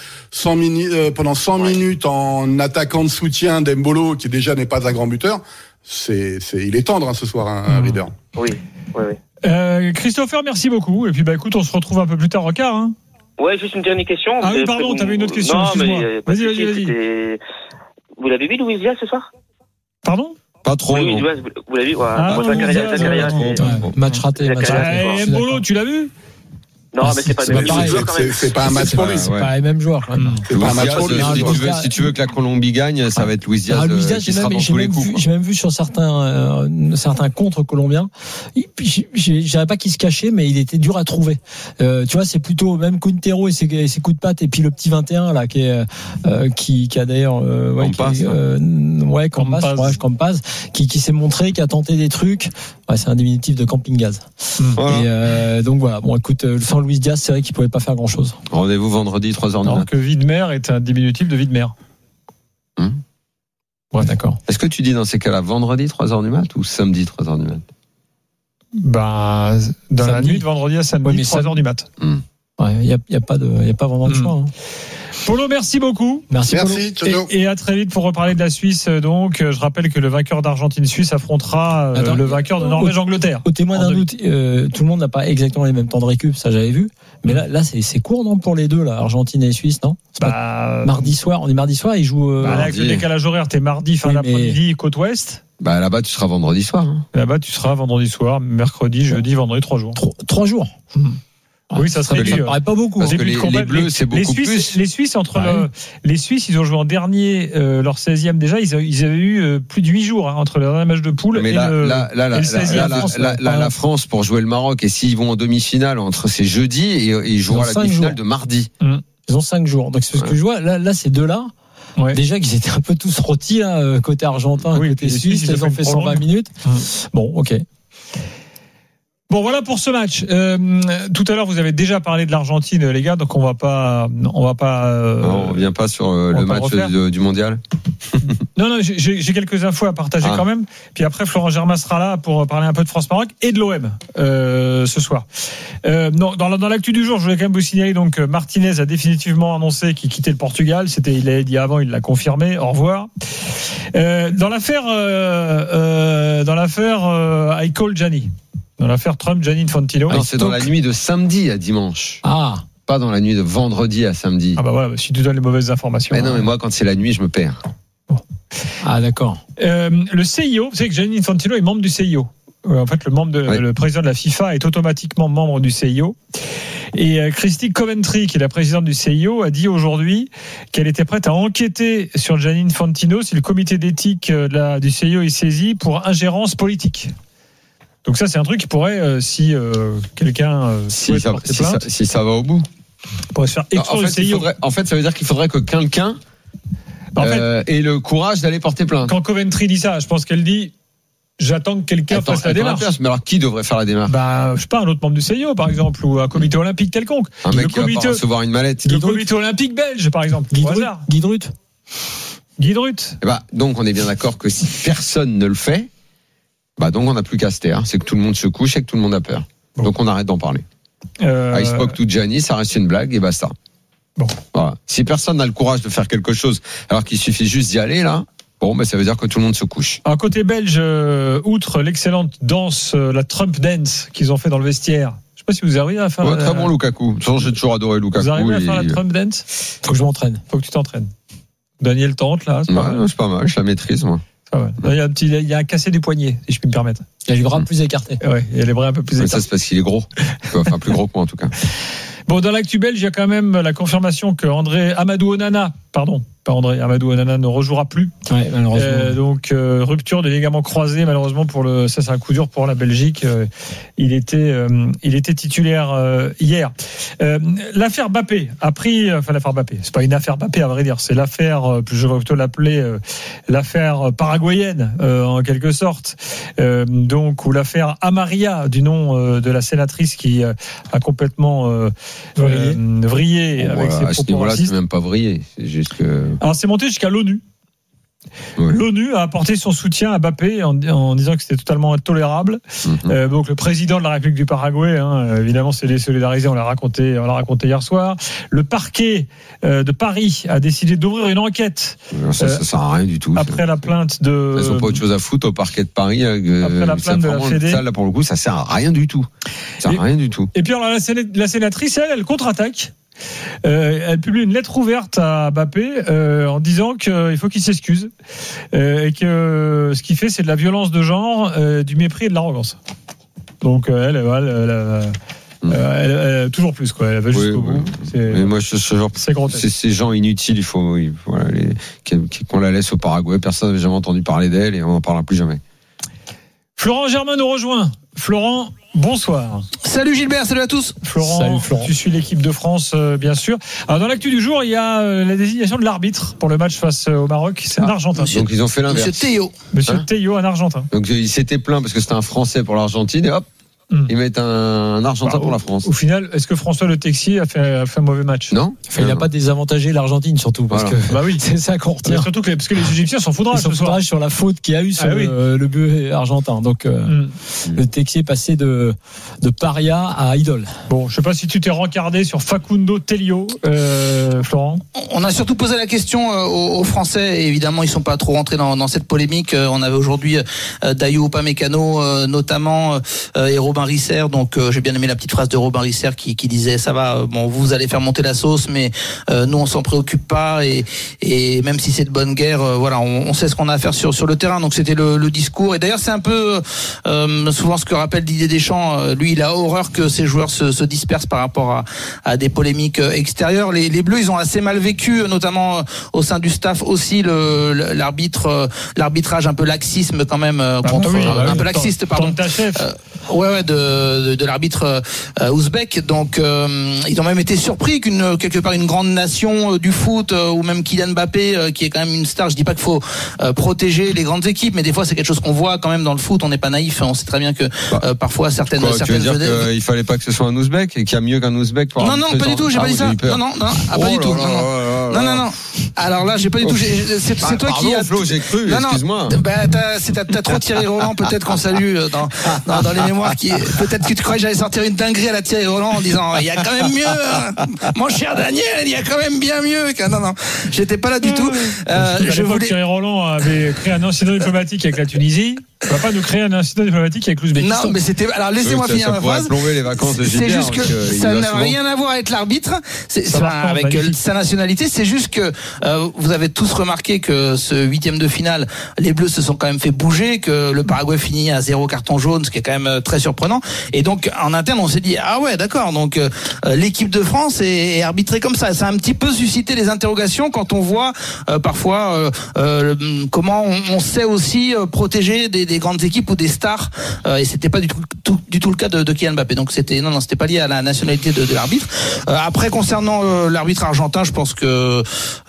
S8: minutes en attaquant de soutien d'Embolo, qui déjà n'est pas un grand buteur, il est tendre, hein, ce soir, un Rieder.
S9: Oui.
S3: Christopher, merci beaucoup. Et puis, écoute, on se retrouve un peu plus tard au quart, hein.
S9: Ouais, juste une dernière question.
S3: Ah oui, pardon, t'avais une autre question, excuse-moi. Vas-y.
S9: Vous l'avez vu, Luis Diaz, ce soir?
S3: Pardon?
S6: Pas trop.
S9: Oui, vous l'avez vu?
S7: Match raté.
S3: Mbolo, tu l'as vu?
S9: Non, mais c'est pas des mêmes joueurs quand même.
S8: C'est pas un match pour lui.
S7: C'est pas les mêmes joueurs. Quand même.
S8: C'est pas un match pour lui.
S6: Si tu veux que la Colombie gagne, ça va être Luis Diaz qui sera dans tous les coups.
S7: J'ai même vu sur certains contre colombiens. Je dirais pas qu'il se cachait, mais il était dur à trouver. Tu vois, c'est plutôt même Quintero et ses coups de patte, et puis le petit 21 là qui a d'ailleurs Campaz, qui s'est montré, qui a tenté des trucs. Ouais, c'est un diminutif de camping gaz. Et donc voilà. Bon, écoute, sans Luis Diaz, c'est vrai qu'il pouvait pas faire grand chose.
S6: Rendez-vous vendredi 3h du matin.
S3: Que Widmer est un diminutif de Widmer.
S7: Ouais, d'accord.
S6: Est-ce que tu dis dans ces cas-là vendredi 3h du mat ou samedi 3h du mat?
S3: Dans
S7: samedi.
S3: la nuit de vendredi à samedi 3h du mat.
S7: Ouais, il y a pas vraiment de choix. Hein.
S3: Polo, merci beaucoup.
S7: Merci.
S3: Et à très vite pour reparler de la Suisse. Donc, je rappelle que le vainqueur d'Argentine-Suisse affrontera le vainqueur de Norvège-Angleterre.
S7: Au témoin d'un doute, tout le monde n'a pas exactement les mêmes temps de récup, ça j'avais vu. Mais là c'est court, non, pour les deux, là, Argentine et Suisse, non? Mardi soir, on est mardi soir, ils jouent.
S3: Avec le décalage horaire, t'es mardi fin d'après-midi, côte ouest.
S6: Là-bas, tu seras vendredi soir. Hein.
S3: Là-bas, tu seras vendredi soir, mercredi, jeudi, vendredi, 3 jours.
S7: 3 jours.
S3: Oui, ça serait
S7: ça paraît pas beaucoup.
S6: Parce que les Bleus, c'est beaucoup plus.
S3: Les Suisses, les Suisses, ils ont joué en dernier leur 16e déjà. Ils avaient eu plus de 8 jours entre le dernier match de poule et le 16e.
S6: La France, pour jouer le Maroc, et s'ils vont en demi-finale entre ces jeudis et ils joueront à la demi-finale de mardi.
S7: Ils ont 5 jours. Donc, c'est ce que je vois. Là, ces deux-là. Ouais. Déjà qu'ils étaient un peu tous rôtis, là, côté argentin, côté suisse, ils ont fait 120 minutes. Bon, ok.
S3: Bon, voilà pour ce match. Tout à l'heure, vous avez déjà parlé de l'Argentine, les gars, donc on va pas.
S6: On revient pas sur le match du mondial.
S3: Non, j'ai quelques infos à partager quand même. Puis après, Florent Germain sera là pour parler un peu de France-Maroc et de l'OM ce soir. Dans l'actu du jour, je voulais quand même vous signaler donc Martinez a définitivement annoncé qu'il quittait le Portugal. Il l'avait dit avant, il l'a confirmé. Au revoir. Dans l'affaire I Call Gianni. Dans l'affaire Trump, Gianni Infantino.
S6: Non, c'est dans la nuit de samedi à dimanche. Pas dans la nuit de vendredi à samedi.
S3: Voilà, si tu donnes les mauvaises informations.
S6: Mais non, mais moi, quand c'est la nuit, je me perds.
S7: Bon. D'accord.
S3: Le CIO, vous savez que Gianni Infantino est membre du CIO. En fait, le président de la FIFA est automatiquement membre du CIO. Et Christy Coventry, qui est la présidente du CIO, a dit aujourd'hui qu'elle était prête à enquêter sur Gianni Infantino si le comité d'éthique du CIO est saisi pour ingérence politique. Donc ça, c'est un truc qui pourrait, si quelqu'un
S6: si ça va au bout,
S3: pourrait se faire exclure du CIO.
S6: En fait, ça veut dire qu'il faudrait que quelqu'un ait le courage d'aller porter plainte.
S3: Quand Coventry dit ça, je pense qu'elle dit j'attends que quelqu'un fasse la démarche.
S6: Mais alors, qui devrait faire la démarche?
S3: Je sais pas, un autre membre du CIO, par exemple, ou un comité olympique quelconque.
S6: Un mec qui va pas recevoir une mallette.
S3: Le comité olympique belge, par exemple.
S7: Guy Drut.
S6: Donc, on est bien d'accord que si personne ne le fait, donc on n'a plus qu'à se taire. C'est que tout le monde se couche et que tout le monde a peur. Bon. Donc on arrête d'en parler. I spoke to Gianni, ça reste une blague et basta. Bon. Voilà. Si personne n'a le courage de faire quelque chose, alors qu'il suffit juste d'y aller là, ça veut dire que tout le monde se couche.
S3: Alors côté belge, outre l'excellente danse, la Trump dance qu'ils ont fait dans le vestiaire. Je sais pas si vous arrivez à faire.
S6: Très bon Lukaku. J'ai toujours adoré Lukaku.
S3: Vous arrivez à faire la Trump dance?
S7: Faut que je m'entraîne.
S3: Faut que tu t'entraînes. Daniel tente là.
S6: C'est pas mal. Je la maîtrise moi.
S3: Il y a un cassé du poignet, si je puis me permettre.
S7: Il y a les bras plus écartés.
S3: Ouais, il y a les bras un peu plus écartés.
S6: Ça, c'est parce qu'il est gros. Enfin, plus gros que moi, en tout cas.
S3: Bon, dans l'actu belge, il y a quand même la confirmation que Amadou Onana ne rejouera plus.
S7: Ouais, malheureusement.
S3: Donc, rupture des ligaments croisés, malheureusement, ça, c'est un coup dur pour la Belgique. Il était titulaire hier. L'affaire Mbappé l'affaire Mbappé. C'est pas une affaire Mbappé, à vrai dire. C'est l'affaire, je vais plutôt l'appeler, l'affaire paraguayenne, en quelque sorte. Ou l'affaire Amaria, du nom de la sénatrice qui a complètement, vrillé avec ses propos.
S6: À ce niveau-là, c'est même pas vrillé. C'est juste que.
S3: Alors, c'est monté jusqu'à l'ONU. Ouais. L'ONU a apporté son soutien à Mbappé en disant que c'était totalement intolérable. Donc le président de la République du Paraguay, évidemment, s'est désolidarisé. On l'a raconté hier soir. Le parquet de Paris a décidé d'ouvrir une enquête.
S6: Ça sert à rien du tout.
S3: Après la plainte de.
S6: Ils n'ont pas autre chose à foutre au parquet de Paris.
S3: Après la plainte de la Fédé.
S6: Ça, là, pour le coup, ça sert à rien du tout.
S3: Et puis alors la sénatrice, elle contre-attaque. Elle publie une lettre ouverte à Mbappé en disant qu'il faut qu'il s'excuse et que ce qu'il fait, c'est de la violence de genre, du mépris et de l'arrogance. Donc elle Toujours plus, quoi. Elle va jusqu'au bout.
S6: Mais moi, c'est ces gens inutiles. Il faut qu'on la laisse au Paraguay. Personne n'avait jamais entendu parler d'elle et on n'en parlera plus jamais.
S3: Florent Germain nous rejoint. Florent, bonsoir.
S10: Salut Gilbert, salut à tous.
S3: Florent, tu suis l'équipe de France, bien sûr. Alors, dans l'actu du jour, il y a la désignation de l'arbitre pour le match face au Maroc. C'est un Argentin.
S6: Donc ils ont fait l'inverse.
S10: Monsieur
S3: Théo, un Argentin.
S6: Donc il s'était plaint parce que c'était un Français pour l'Argentine et hop. Ils mettent un Argentin pour la France.
S3: Au final, est-ce que François Le Texier a fait un mauvais match?
S6: Non.
S7: Il n'a pas désavantagé l'Argentine, surtout. Parce que c'est ça qu'on retient.
S3: Surtout parce que les Égyptiens sont foudrages.
S7: Ils sont foudrages sur la faute qu'il y a eu sur le but argentin. Donc, Le Texier est passé de paria à idole.
S3: Bon, je ne sais pas si tu t'es rencardé sur Facundo Telio, Florent.
S10: On a surtout posé la question aux Français. Et évidemment, ils ne sont pas trop rentrés dans cette polémique. On avait aujourd'hui Dayot Upamecano, notamment, et Robin Risser, donc j'ai bien aimé la petite phrase de Robin Risser qui disait ça va, bon vous allez faire monter la sauce, mais nous on s'en préoccupe pas et même si c'est de bonne guerre, voilà on sait ce qu'on a à faire sur le terrain. Donc c'était le discours. Et d'ailleurs c'est un peu souvent ce que rappelle Didier Deschamps. Lui il a horreur que ses joueurs se dispersent par rapport à des polémiques extérieures. Les Bleus ils ont assez mal vécu, notamment au sein du staff aussi l'arbitrage un peu laxisme quand même un peu laxiste pardon. Ouais, de l'arbitre ouzbek. Donc ils ont même été surpris quelque part une grande nation du foot ou même Kylian Mbappé qui est quand même une star. Je dis pas qu'il faut protéger les grandes équipes, mais des fois c'est quelque chose qu'on voit quand même dans le foot. On n'est pas naïf, on sait très bien que parfois certaines
S6: tu veux dire qu'il fallait pas que ce soit un ouzbek et qu'il y a mieux qu'un ouzbek pour
S10: non pas du tout, j'ai pas dit ça. Non, pas du tout. Non. Alors là, j'ai pas du tout. C'est toi qui as.
S6: Flo, j'ai cru. Excuse-moi.
S10: T'as trop Thierry Roland, peut-être qu'on salue dans les mémoires qui peut-être que tu croyais que j'allais sortir une dinguerie à la Thierry Roland en disant il y a quand même mieux, mon cher Daniel, il y a quand même bien mieux. Non, j'étais pas là du tout.
S3: Je voulais. Thierry Roland avait créé un incident diplomatique avec la Tunisie. On va pas nous créer un incident diplomatique avec l'Ouzbékistan.
S10: Non, mais c'était. Alors laissez-moi finir ma phrase.
S6: Plomber les vacances de Gilbert,
S10: c'est juste que ça n'a rien à voir avec l'arbitre. Avec sa nationalité. C'est juste que vous avez tous remarqué que ce 8e de finale, les Bleus se sont quand même fait bouger, que le Paraguay finit à 0 carton jaune, ce qui est quand même très surprenant. Et donc en interne, on s'est dit ah ouais, d'accord. Donc l'équipe de France est arbitrée comme ça. Ça a un petit peu suscité les interrogations quand on voit parfois comment on sait aussi protéger des grandes équipes ou des stars, et c'était pas du tout le cas de Kylian Mbappé. Donc c'était pas lié à la nationalité de l'arbitre. Après concernant l'arbitre argentin, je pense que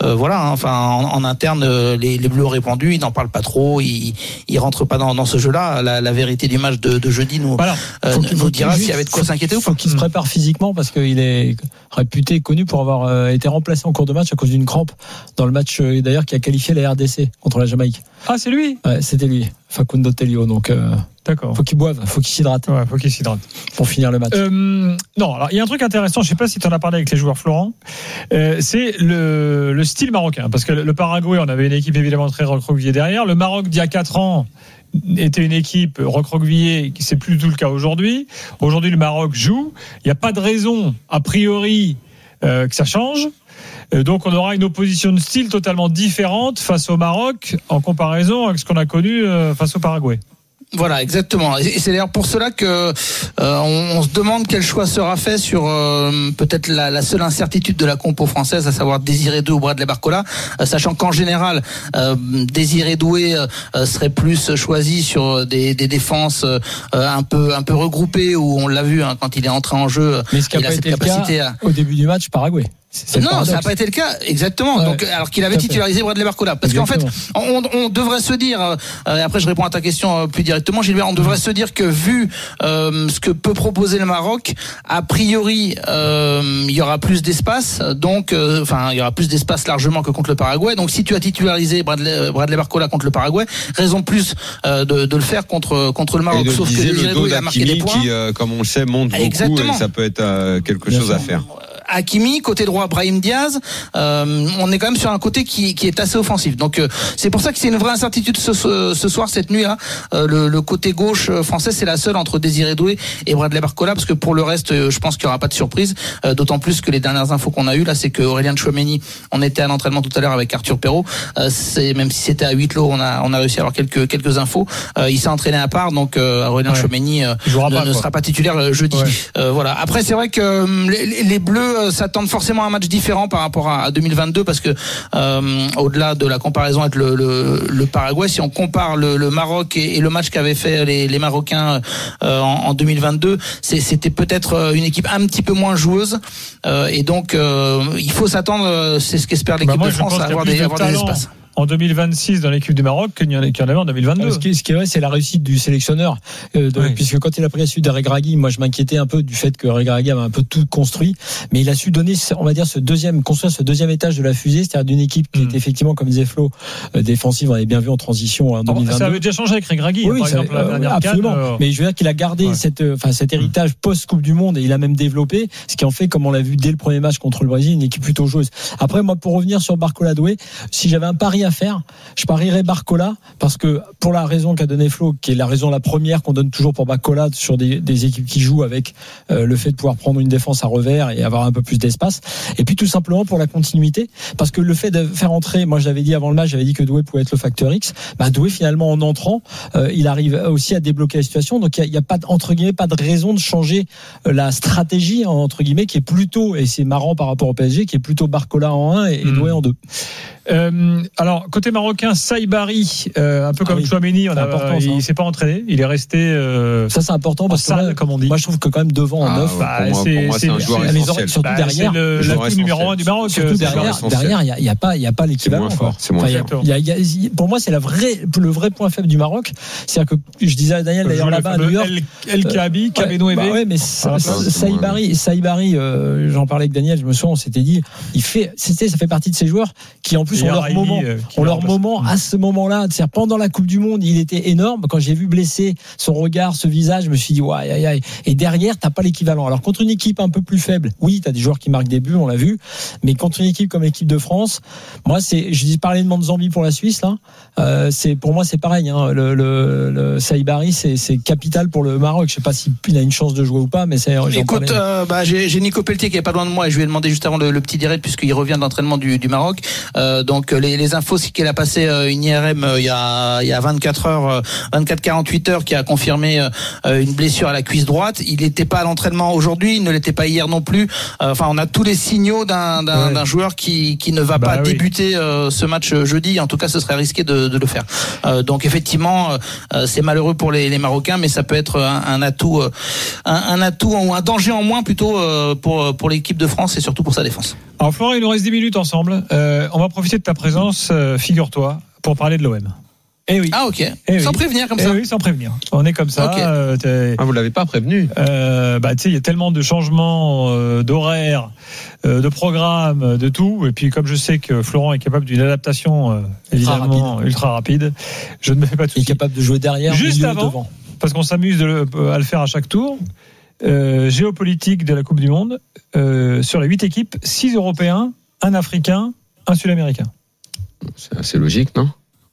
S10: en interne les Bleus ont répondu, ils n'en parlent pas trop, ils rentrent pas dans ce jeu-là. La vérité du match de jeudi nous dira s'il y avait de quoi s'inquiéter ou pas.
S7: Faut qu'il se prépare physiquement parce qu'il est réputé, connu pour avoir été remplacé en cours de match à cause d'une crampe dans le match d'ailleurs qui a qualifié la RDC contre la Jamaïque.
S3: Ah, c'est lui?
S7: Ouais, c'était lui, Facundo Telio. Donc,
S3: d'accord.
S7: Faut qu'il boive, faut qu'il s'hydrate.
S3: Ouais, faut qu'il s'hydrate.
S7: Pour finir le match.
S3: Non, alors, il y a un truc intéressant, je sais pas si tu en as parlé avec les joueurs, Florent. C'est le style marocain. Parce que le Paraguay, on avait une équipe évidemment très recroquevillée derrière. Le Maroc, d'il y a 4 ans, était une équipe recroquevillée, c'est plus du tout le cas aujourd'hui. Aujourd'hui, le Maroc joue. Il n'y a pas de raison, a priori, que ça change. Donc on aura une opposition de style totalement différente face au Maroc en comparaison avec ce qu'on a connu face au Paraguay.
S10: Voilà, exactement. Et c'est d'ailleurs pour cela que on se demande quel choix sera fait sur peut-être la seule incertitude de la compo française, à savoir Désiré Doué ou Bradley Barcola, sachant qu'en général Désiré Doué serait plus choisi sur des défenses un peu regroupées, où on l'a vu quand il est entré en jeu.
S7: Mais ce qui a pas été le cas au début du match Paraguay.
S10: Non, ça n'a pas été le cas, exactement. Ouais, donc, alors qu'il avait titularisé Bradley Barcola. Parce qu'en fait, on devrait se dire, et après je réponds à ta question plus directement, Gilbert, on devrait se dire que vu ce que peut proposer le Maroc, a priori, il y aura plus d'espace, donc, il y aura plus d'espace largement que contre le Paraguay. Donc, si tu as titularisé Bradley Barcola contre le Paraguay, raison plus de le faire contre le Maroc.
S6: Sauf que le dos d'Hakimi qui, comme on le sait, monte beaucoup. Exactement. Et ça peut être quelque chose à faire.
S10: Hakimi, côté droit Brahim Diaz. On est quand même sur un côté qui est assez offensif. Donc c'est pour ça que c'est une vraie incertitude ce soir, cette nuit là. Le côté gauche français, c'est la seule entre Désiré Doué et Bradley Barcola, parce que pour le reste, je pense qu'il n'y aura pas de surprise. D'autant plus que les dernières infos qu'on a eues là, c'est que Aurélien Tchouameni, on était à l'entraînement tout à l'heure avec Arthur Perrault. Même si c'était à huis clos, on a réussi à avoir quelques infos. Il s'est entraîné à part, donc Aurélien Tchouameni ne sera pas titulaire jeudi. Ouais. Voilà. Après, c'est vrai que les Bleus s'attendent forcément à un match différent par rapport à 2022, parce que au-delà de la comparaison avec le Paraguay, si on compare le Maroc et le match qu'avaient fait les Marocains en 2022, c'était peut-être une équipe un petit peu moins joueuse, et donc il faut s'attendre, c'est ce qu'espère l'équipe de France, à avoir des espaces.
S3: En 2026 dans l'équipe du Maroc qu'il y en avait en 2022.
S7: Ce qui est vrai, c'est la réussite du sélectionneur, puisque quand il a pris la suite de Regragui, moi je m'inquiétais un peu du fait que Regragui avait un peu tout construit, mais il a su donner, on va dire, construire ce deuxième étage de la fusée, c'est-à-dire d'une équipe qui était effectivement, comme disait Flo, défensive. On avait bien vu en transition en 2022.
S3: Ça avait déjà changé avec Regragui, par exemple, la dernière
S7: absolument. Mais je veux dire qu'il a gardé cet héritage post-Coupe du Monde, et il a même développé, ce qui en fait, comme on l'a vu dès le premier match contre le Brésil, une équipe plutôt joueuse. Après, moi, pour revenir sur Barcola Doué, si j'avais un pari à faire, je parierais Barcola, parce que pour la raison qu'a donné Flo, qui est la raison la première qu'on donne toujours pour Barcola sur des équipes qui jouent avec le fait de pouvoir prendre une défense à revers et avoir un peu plus d'espace, et puis tout simplement pour la continuité, parce que le fait de faire entrer, moi j'avais dit avant le match, j'avais dit que Doué pouvait être le facteur X, Doué finalement en entrant, il arrive aussi à débloquer la situation, donc il y a pas, entre guillemets, pas de raison de changer la stratégie, entre guillemets, qui est plutôt, et c'est marrant par rapport au PSG, qui est plutôt Barcola en 1 et Doué en 2.
S3: Alors côté marocain, Saïbari, un peu comme Tchouameni, il s'est pas entraîné, il est resté. Ça
S7: c'est important parce
S3: que comme on dit.
S7: Moi je trouve que quand même devant en 9,
S6: pour moi c'est un joueur essentiel.
S7: Surtout derrière,
S3: c'est l'atout numéro 1 du Maroc.
S7: Surtout derrière, il y a pas l'équivalent.
S6: C'est moins fort.
S7: Pour moi c'est le vrai point faible du Maroc, c'est-à-dire que je disais à Daniel d'ailleurs là-bas à New York,
S3: El Kaabi, Kabeno Ebe.
S7: Ouais, mais Saïbari, j'en parlais avec Daniel, je me souviens, on s'était dit, ça fait partie de ces joueurs qui en plus ont leur moment à ce moment-là, c'est-à-dire pendant la Coupe du Monde, il était énorme. Quand j'ai vu blessé son regard, ce visage, je me suis dit ouais. Et derrière, t'as pas l'équivalent. Alors contre une équipe un peu plus faible, oui, t'as des joueurs qui marquent des buts, on l'a vu, mais contre une équipe comme l'équipe de France, moi je parlais de Manzambi pour la Suisse là, pour moi c'est pareil. Le Saïbari c'est capital pour le Maroc. Je sais pas s'il a une chance de jouer ou pas, mais c'est.
S10: Écoute, j'ai Nico Pelletier qui est pas loin de moi et je lui ai demandé juste avant le petit direct puisqu'il revient d'entraînement du Maroc. Donc les infos, c'est qu'il a passé une IRM il y a 48 heures, qui a confirmé une blessure à la cuisse droite. Il n'était pas à l'entraînement aujourd'hui, il ne l'était pas hier non plus. Enfin, on a tous les signaux d'un joueur qui ne va pas débuter ce match jeudi. En tout cas, ce serait risqué de le faire. Donc effectivement, c'est malheureux pour les Marocains, mais ça peut être un atout ou un danger en moins plutôt pour l'équipe de France et surtout pour sa défense.
S3: Alors Florent, il nous reste 10 minutes ensemble. On va profiter de ta présence, figure-toi, pour parler de l'OM.
S10: Eh oui. Ah ok. Sans prévenir comme ça.
S3: Oui, sans prévenir. On est comme ça.
S10: Okay.
S6: Vous l'avez pas prévenu.
S3: Tu sais, il y a tellement de changements d'horaire, de programme, de tout. Et puis comme je sais que Florent est capable d'une adaptation évidemment ultra rapide, je ne me fais pas de soucis.
S7: Il est capable de jouer derrière,
S3: juste avant, devant. Parce qu'on s'amuse à le faire à chaque tour. Géopolitique de la Coupe du Monde, sur les 8 équipes, 6 Européens, 1 Africain, 1 Sud-Américain.
S6: C'est assez logique, non ?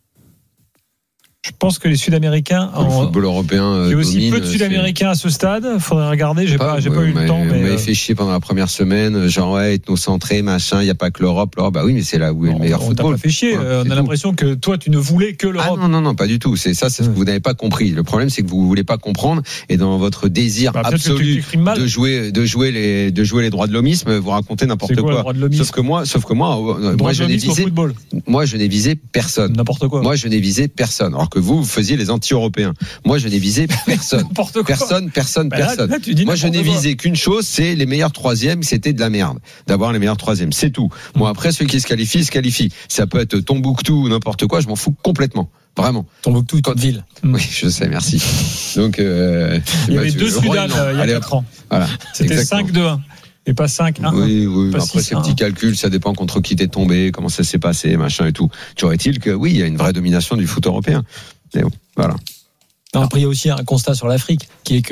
S3: Je pense que les Sud-Américains
S6: le football européen
S3: il y a aussi peu de Sud-Américains à ce stade. Faudrait regarder. J'ai pas eu le temps.
S6: Mais m'avait fait chier pendant la première semaine, genre ethnocentré, machin. Il y a pas que l'Europe. Bah oui, mais c'est là où est le meilleur football.
S3: On t'a pas fait chier. On a l'impression que toi, tu ne voulais que l'Europe.
S6: Ah non, pas du tout. C'est ça, c'est ce que vous n'avez pas compris. Le problème, c'est que vous voulez pas comprendre. Et dans votre désir absolu de jouer les droits de l'homisme, vous racontez n'importe quoi. Sauf que moi, je n'ai visé personne.
S3: N'importe quoi.
S6: Moi, je n'ai visé personne. Alors que vous faisiez les anti-européens. Moi, je n'ai visé personne. Personne.
S3: Là,
S6: moi, je n'ai visé qu'une chose, c'est les meilleurs troisièmes, c'était de la merde. D'avoir les meilleurs troisièmes, c'est tout. Moi, après, celui qui se qualifie. Ça peut être Tombouctou ou n'importe quoi, je m'en fous complètement. Vraiment.
S7: Tombouctou, une ville.
S6: Oui, je sais, merci. Donc,
S3: il y avait 2 Sudans il y a 4 ans.
S6: Voilà.
S3: C'était 5-2-1. Et pas 5-1.
S6: Oui. Après, ces petits calculs, ça dépend contre qui t'es tombé, comment ça s'est passé, machin et tout. Toujours est-il que, oui, il y a une vraie domination du foot européen. Et voilà.
S7: Après, il y a aussi un constat sur l'Afrique, qui est que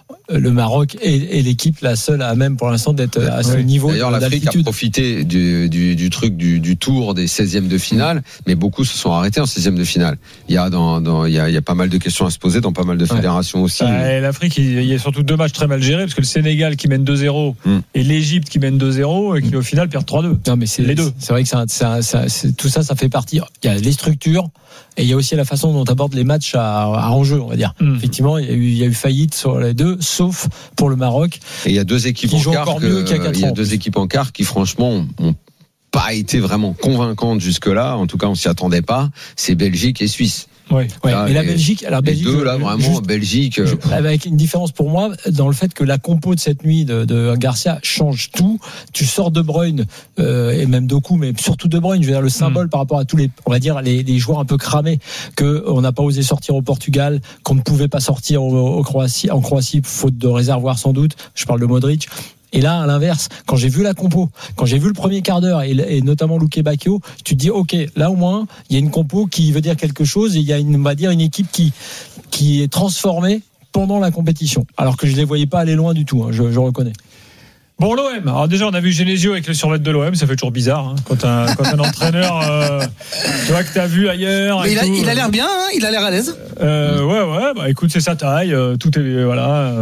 S7: le Maroc est l'équipe la seule à même pour l'instant d'être à ce niveau.
S6: D'ailleurs, l'Afrique a profité du truc du tour des 16e de finale, mais beaucoup se sont arrêtés en 16e de finale. Il y a pas mal de questions à se poser dans pas mal de fédérations aussi.
S3: L'Afrique, il y a surtout 2 matchs très mal gérés, parce que le Sénégal qui mène 2-0 et l'Égypte qui mène 2-0 et qui au final perd 3-2.
S7: Non, mais c'est les deux. C'est vrai que tout ça fait partie. Il y a les structures et il y a aussi la façon dont aborde les matchs à enjeu, on va dire. Effectivement, il y a eu faillite sur les deux, sauf pour le Maroc.
S6: Et il y a 2 équipes en quart il y a 2 équipes en quart qui franchement ont pas été vraiment convaincantes jusque-là. En tout cas, on s'y attendait pas. C'est Belgique et Suisse.
S7: Ouais. Là, et la Belgique,
S6: les deux là vraiment Belgique.
S7: Avec une différence pour moi dans le fait que la compo de cette nuit de Garcia change tout. Tu sors De Bruyne et même Doku, mais surtout De Bruyne. Je veux dire le symbole par rapport à tous les, on va dire les joueurs un peu cramés que on n'a pas osé sortir au Portugal, qu'on ne pouvait pas sortir en Croatie faute de réservoir sans doute. Je parle de Modric. Et là, à l'inverse, quand j'ai vu la compo, quand j'ai vu le premier quart d'heure et notamment Luque Bacchio, tu te dis, ok, là au moins, il y a une compo qui veut dire quelque chose et il y a on va dire une équipe qui est transformée pendant la compétition. Alors que je les voyais pas aller loin du tout, je reconnais.
S3: Bon, l'OM. Alors déjà, on a vu Genesio avec le survêt de l'OM, ça fait toujours bizarre quand un entraîneur, tu vois que t'as vu ailleurs.
S10: Mais il a l'air bien, il a l'air à l'aise.
S3: Ouais. Bah écoute, c'est sa taille, tout est voilà.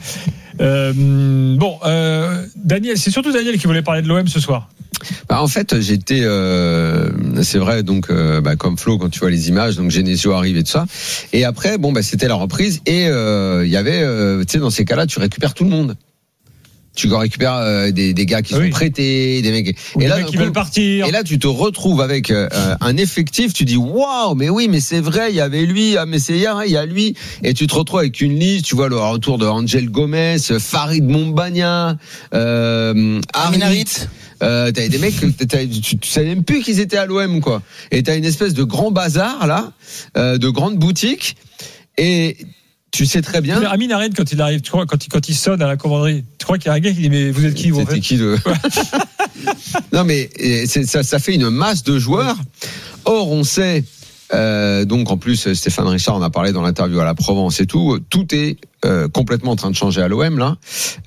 S3: Daniel, c'est surtout Daniel qui voulait parler de l'OM ce soir.
S6: En fait, j'étais, c'est vrai, donc comme Flo quand tu vois les images, donc Genesio arrive et tout ça. Et après, c'était la reprise et il y avait, tu sais, dans ces cas-là, tu récupères tout le monde. Tu récupères des gars qui sont prêtés, des mecs
S3: et là, qui veulent partir.
S6: Et là, tu te retrouves avec un effectif. Tu dis waouh, mais c'est vrai, il y avait lui, mais c'est hier, il y a lui. Et tu te retrouves avec une liste. Tu vois le retour de Angel Gomez, Farid Mombagna,
S10: Aminarit.
S6: T'avais des mecs tu savais même plus qu'ils étaient à l'OM quoi. Et t'as une espèce de grand bazar là, de grande boutique et tu sais très bien.
S3: Mais Amin Hared, quand il arrive, tu crois, quand il sonne à la commanderie, tu crois qu'il y a un gars qui dit mais vous êtes qui vous en fait ?
S6: C'était qui de... Non mais ça fait une masse de joueurs. Or on sait donc en plus Stéphane Richard en a parlé dans l'interview à la Provence et tout est complètement en train de changer à l'OM là.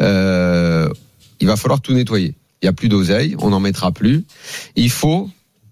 S6: Il va falloir tout nettoyer. Il n'y a plus d'oseille, on n'en mettra plus. Il faut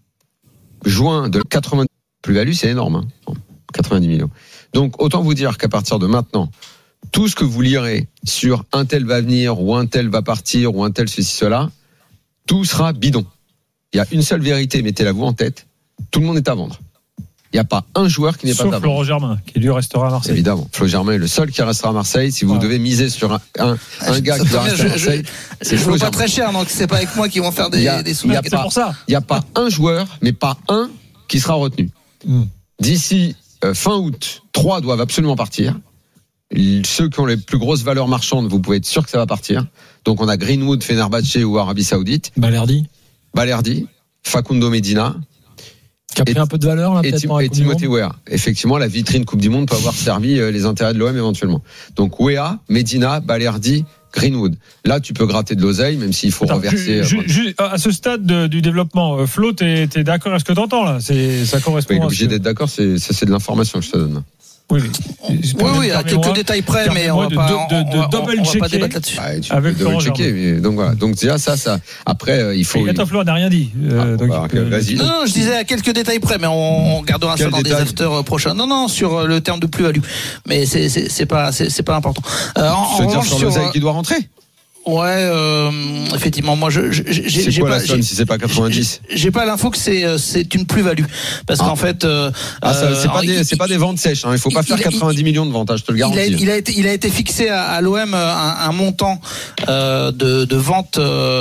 S6: juin de 90 plus-value, c'est énorme, 90 millions. Donc autant vous dire qu'à partir de maintenant, tout ce que vous lirez sur un tel va venir, ou un tel va partir, ou un tel ceci, cela, tout sera bidon. Il y a une seule vérité, mettez-la vous en tête, tout le monde est à vendre. Il n'y a pas un joueur qui n'est pas à vendre.
S3: Sauf Florent Germain, qui lui restera à Marseille.
S6: Évidemment, Flo Germain est le seul qui restera à Marseille. Si vous devez miser sur un gars qui va rester à Marseille, c'est Flo Germain.
S10: Je ne pas très cher, donc c'est pas avec moi qu'ils vont faire des sous.
S3: C'est pour ça.
S6: Il n'y a pas un joueur, mais pas un qui sera retenu. D'ici fin août, 3 doivent absolument partir. Ceux qui ont les plus grosses valeurs marchandes, vous pouvez être sûr que ça va partir. Donc on a Greenwood, Fenerbahçe ou Arabie Saoudite. Balerdi, Facundo Medina.
S7: Qui a pris un peu de valeur là,
S6: et Timothée Weah. Effectivement, la vitrine Coupe du Monde peut avoir servi les intérêts de l'OM éventuellement. Donc Weah, Medina, Balerdi, Greenwood. Là, tu peux gratter de l'oseille, même s'il faut reverser.
S3: À ce stade du développement, Flo, t'es d'accord avec ce que t'entends là ? Ça correspond.
S6: Oui, obligé d'être d'accord. C'est de l'information que je te donne.
S3: Oui,
S10: à quelques détails près, mais on va pas débattre là-dessus.
S6: Tu peux double checker, donc voilà. Donc déjà ça. Après, il faut.
S3: Attends, Flo n'a rien dit.
S6: Vas-y.
S10: Non, je disais à quelques détails près, mais on gardera ça dans des afters prochains. Non, sur le terme de plus-value, mais c'est pas important.
S6: Je veux dire sur l'oseille qui doit rentrer.
S10: Ouais, effectivement, moi
S6: c'est quoi la somme si c'est pas 90 ?
S10: J'ai pas l'info que c'est une plus-value parce qu'en fait
S6: c'est pas des ventes sèches, il faut pas faire 90 millions de ventes, je te le garantis.
S10: Il a été fixé à l'OM un montant de vente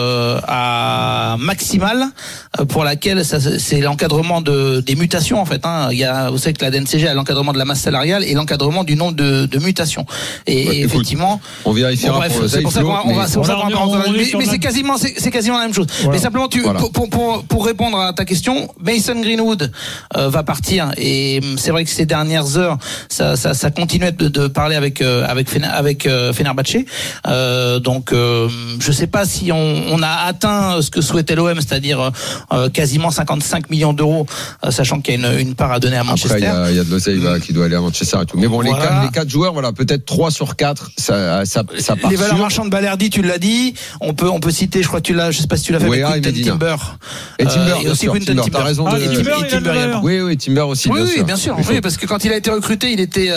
S10: à maximal pour laquelle c'est l'encadrement des mutations en fait, vous savez que la DNCG a l'encadrement de la masse salariale et l'encadrement du nombre de mutations et effectivement
S6: on vérifiera pour l'oseille.
S10: C'est pour ça qu'on pour ça qu'on parle. Mais c'est quasiment la même chose. Voilà. Mais simplement, pour répondre à ta question, Mason Greenwood va partir et c'est vrai que ces dernières heures, ça continuait de parler avec Fenerbahçe. Donc, je sais pas si on a atteint ce que souhaitait l'OM, c'est-à-dire quasiment 55 millions d'euros, sachant qu'il y a une part à donner à Manchester.
S6: Après, il y a de l'oseille qui doit aller à Manchester et tout. Mais bon, les 4 joueurs, voilà, peut-être 3 sur 4, ça part.
S10: Les valeurs marchandes de Balerdi, tu l'as dit. On peut citer, je crois que je sais pas si tu l'as fait, avec Quinton Timber.
S6: Et Timber,
S10: et aussi Quinton Timber.
S6: T'as raison
S10: Timber.
S6: Oui, Timber aussi.
S10: Oui, bien sûr. Oui, parce que quand il a été recruté, il était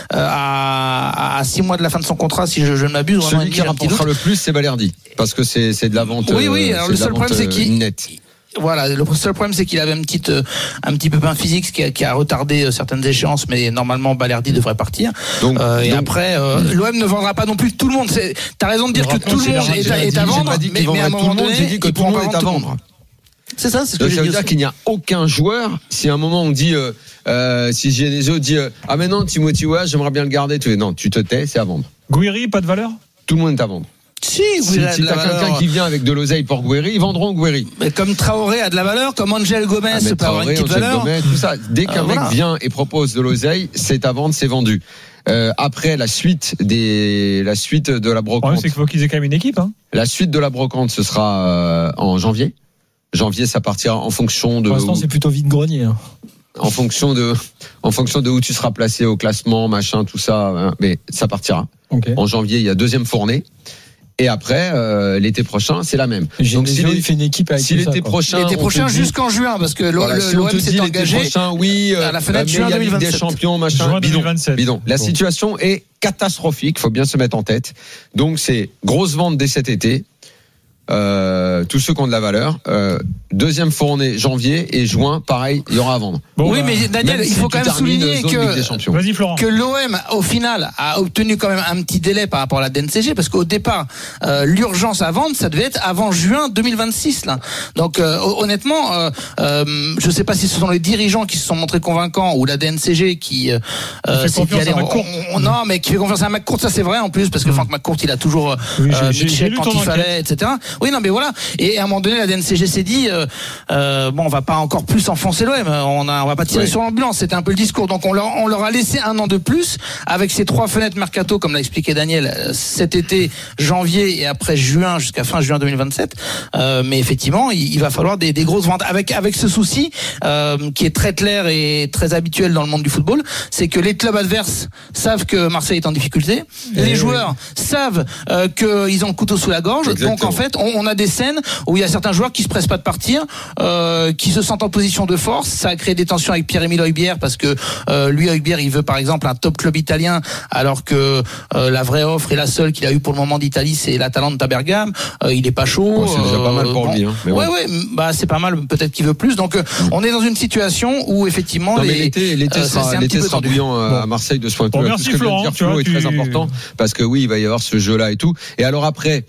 S10: à 6 mois de la fin de son contrat, si je ne m'abuse.
S6: Celui qui rapportera le plus, c'est Balerdi, parce que c'est de la vente.
S10: Oui. Alors le seul problème, c'est qu'il voilà, le seul problème c'est qu'il avait un petit pépin physique qui a retardé certaines échéances, mais normalement Balerdi devrait partir. Donc, après l'OM ne vendra pas non plus tout le monde. T'as raison de dire que tout le monde est à vendre, mais à un moment donné,
S6: j'ai dit que tout le monde est à vendre.
S10: C'est ça, c'est ce que j'ai dit.
S6: Ça veut dire qu'il n'y a aucun joueur. Si à un moment on dit, si Genesio dit, ah mais non, Timothy Weah, j'aimerais bien le garder. Non, tu te tais, c'est à vendre.
S3: Guiri, pas de valeur.
S6: Tout le monde est à vendre.
S10: Si
S6: t'as quelqu'un qui vient avec de l'oseille pour Guiri, ils vendront Guiri.
S10: Mais comme Traoré a de la valeur, comme Angel Gomez peut avoir une petite valeur.
S6: Gomez, tout ça. Dès qu'un mec vient et propose de l'oseille, c'est à vendre, c'est vendu. Après la suite de la brocante.
S3: C'est qu'il faut qu'ils aient quand même une équipe.
S6: La suite de la brocante, ce sera en janvier. Janvier, ça partira en fonction de.
S7: Pour l'instant, c'est plutôt vide-grenier.
S6: En fonction de où tu seras placé au classement, machin, tout ça. Hein, mais ça partira. Okay. En janvier, il y a deuxième fournée. Et après, l'été prochain, c'est la même.
S7: Donc, il fait une équipe avec
S6: l'été prochain
S10: jusqu'en juin, parce que l'OM s'est engagé à la fenêtre juin 2027.
S6: Des champions, machin, bidon. La situation est catastrophique. Faut bien se mettre en tête. Donc, c'est grosse vente dès cet été. Tous ceux qui ont de la valeur. Deuxième fournée janvier et juin, pareil, il y aura à vendre.
S10: Bon, oui, mais Daniel, il faut quand même souligner que l'OM, au final, a obtenu quand même un petit délai par rapport à la DNCG, parce qu'au départ, l'urgence à vendre, ça devait être avant juin 2026, là. Donc, honnêtement, je sais pas si ce sont les dirigeants qui se sont montrés convaincants ou la DNCG qui
S3: s'est dit, allez,
S10: non, mais qui fait confiance à McCourt, ça c'est vrai en plus, parce que Franck McCourt, il a toujours mis le chèque quand il fallait, etc. Oui, non, mais voilà. Et à un moment donné, la DNCG s'est dit, on va pas encore plus enfoncer l'OM. On va pas tirer sur l'ambulance. C'était un peu le discours. Donc on leur a laissé un an de plus avec ces 3 fenêtres mercato, comme l'a expliqué Daniel, cet été, janvier et après juin jusqu'à fin juin 2027. Mais effectivement, il va falloir des grosses ventes avec ce souci qui est très clair et très habituel dans le monde du football, c'est que les clubs adverses savent que Marseille est en difficulté. Les joueurs savent qu'ils ont le couteau sous la gorge. Exactement. Donc en fait, on a des scènes où il y a certains joueurs qui se pressent pas de partir, qui se sentent en position de force. Ça a créé des tensions avec Pierre-Emile Højbjerg, parce que lui, Højbjerg, il veut par exemple un top club italien, alors que la vraie offre et la seule qu'il a eu pour le moment d'Italie, c'est l'Atalanta Bergame. Il est pas chaud.
S6: C'est déjà pas mal pour lui.
S10: Bah c'est pas mal. Peut-être qu'il veut plus. Donc on est dans une situation où effectivement
S6: l'été sera bouillant à Marseille de ce point de vue.
S3: Merci Florent.
S6: Ce que vient de dire Flo est très important, parce que oui, il va y avoir ce jeu-là et tout. Et alors après,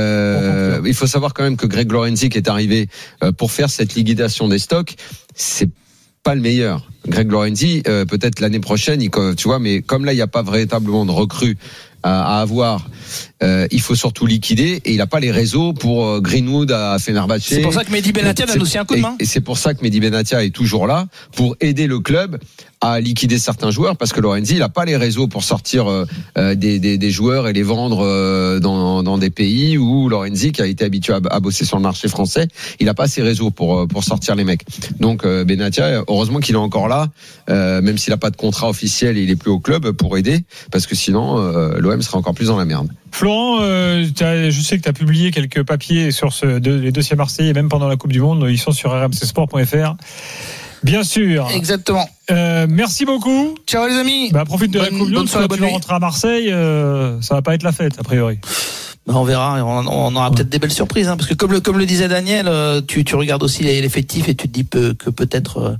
S6: il faut savoir quand même que Greg Lorenzi qui est arrivé pour faire cette liquidation des stocks, c'est pas le meilleur. Greg Lorenzi, peut-être l'année prochaine, tu vois, mais comme là il n'y a pas véritablement de recrues à avoir, il faut surtout liquider, et il n'a pas les réseaux pour Greenwood à Fenerbahçe.
S10: C'est pour ça que Mehdi Benatia donne aussi un coup de main.
S6: Et c'est pour ça que Mehdi Benatia est toujours là, pour aider le club à liquider certains joueurs, parce que Lorenzi, il n'a pas les réseaux pour sortir des joueurs et les vendre dans des pays où Lorenzi, qui a été habitué à bosser sur le marché français, il n'a pas ces réseaux pour sortir les mecs. Donc Benatia, heureusement qu'il est encore là, même s'il n'a pas de contrat officiel et il est plus au club, pour aider, parce que sinon l'OM serait encore plus dans la merde.
S3: Florent, je sais que tu as publié quelques papiers sur les dossiers marseillais, même pendant la Coupe du Monde. Ils sont sur rmcsport.fr. Bien sûr.
S10: Exactement.
S3: Merci beaucoup.
S10: Ciao les amis.
S3: Profite de la Coupe du Monde. Quand tu vas rentrer à Marseille, ça va pas être la fête a priori.
S10: On verra, on aura peut-être des belles surprises, parce que comme le disait Daniel, tu regardes aussi l'effectif et tu te dis que peut-être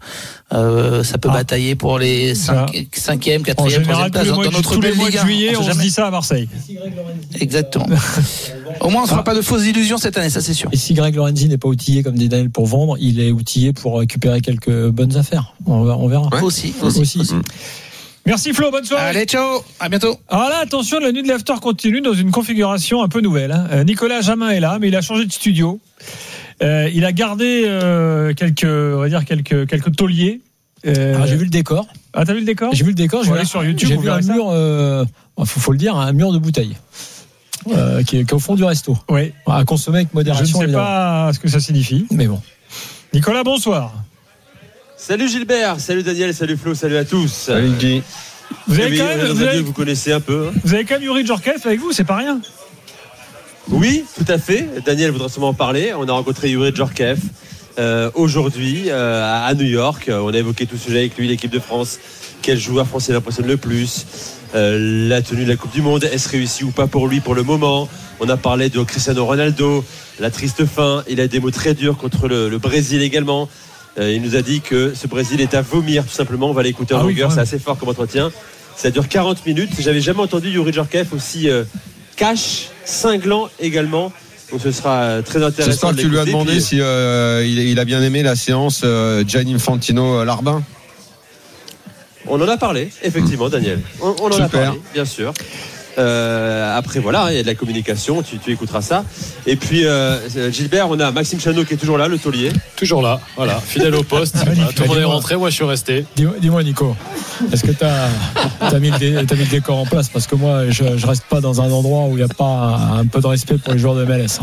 S10: ça peut batailler pour les 5e, 4e, 3e place dans notre belle
S3: mois de
S10: Ligue.
S3: Juillet, on se dit ça à Marseille.
S10: Exactement. Au moins on ne fera pas de fausses illusions cette année, ça c'est sûr.
S7: Et si Greg Lorenzi n'est pas outillé comme dit Daniel pour vendre, il est outillé pour récupérer quelques bonnes affaires. On verra.
S10: Ouais. Aussi.
S3: Merci Flo, bonne soirée.
S10: Allez, ciao, à bientôt.
S3: Alors là, attention, la nuit de l'after continue dans une configuration un peu nouvelle. Nicolas Jamin est là, mais il a changé de studio. Il a gardé quelques tauliers.
S7: J'ai vu le décor.
S3: Ah, t'as vu le décor ?
S7: J'ai vu le décor.
S3: Aller sur YouTube.
S7: J'ai vu un mur. Faut le dire, un mur de bouteilles. Qui est au fond du resto.
S3: Oui.
S7: À consommer avec modération.
S3: Je ne sais
S7: évidemment.
S3: pas ce que ça signifie.
S7: Mais bon.
S3: Nicolas, bonsoir.
S11: Salut Gilbert, salut Daniel, salut Flo, salut à tous.
S6: Salut Guy.
S3: Vous
S11: connaissez un peu. Hein.
S3: Vous avez quand même Yuri Djorkaeff avec vous, c'est pas rien.
S11: Oui, tout à fait. Daniel voudra sûrement en parler. On a rencontré Yuri Djorkaeff aujourd'hui à New York. On a évoqué tout ce sujet avec lui, l'équipe de France. Quel joueur français l'impressionne le plus ? La tenue de la Coupe du Monde, est-ce réussi ou pas pour lui pour le moment ? On a parlé de Cristiano Ronaldo, la triste fin. Il a des mots très durs contre le Brésil également. Il nous a dit que ce Brésil est à vomir tout simplement. On va l'écouter en longueur, c'est assez fort comme entretien. Ça dure 40 minutes. J'avais jamais entendu Yuri Djorkaeff aussi cash, cinglant également. Donc ce sera très intéressant.
S6: J'espère que tu lui as demandé si il a bien aimé la séance Gianni Infantino-Larbin.
S11: On en a parlé, effectivement, Daniel. On en a parlé, bien sûr. Après, voilà, il y a de la communication, tu écouteras ça. Et puis, Gilbert, on a Maxime Chanot qui est toujours là, le taulier.
S5: Toujours là, voilà, fidèle au poste. Tout le monde est rentré, moi je suis resté.
S7: Dis-moi, Nico, est-ce que t'as mis le décor en place ? Parce que moi, je reste pas dans un endroit où il n'y a pas un peu de respect pour les joueurs de MLS.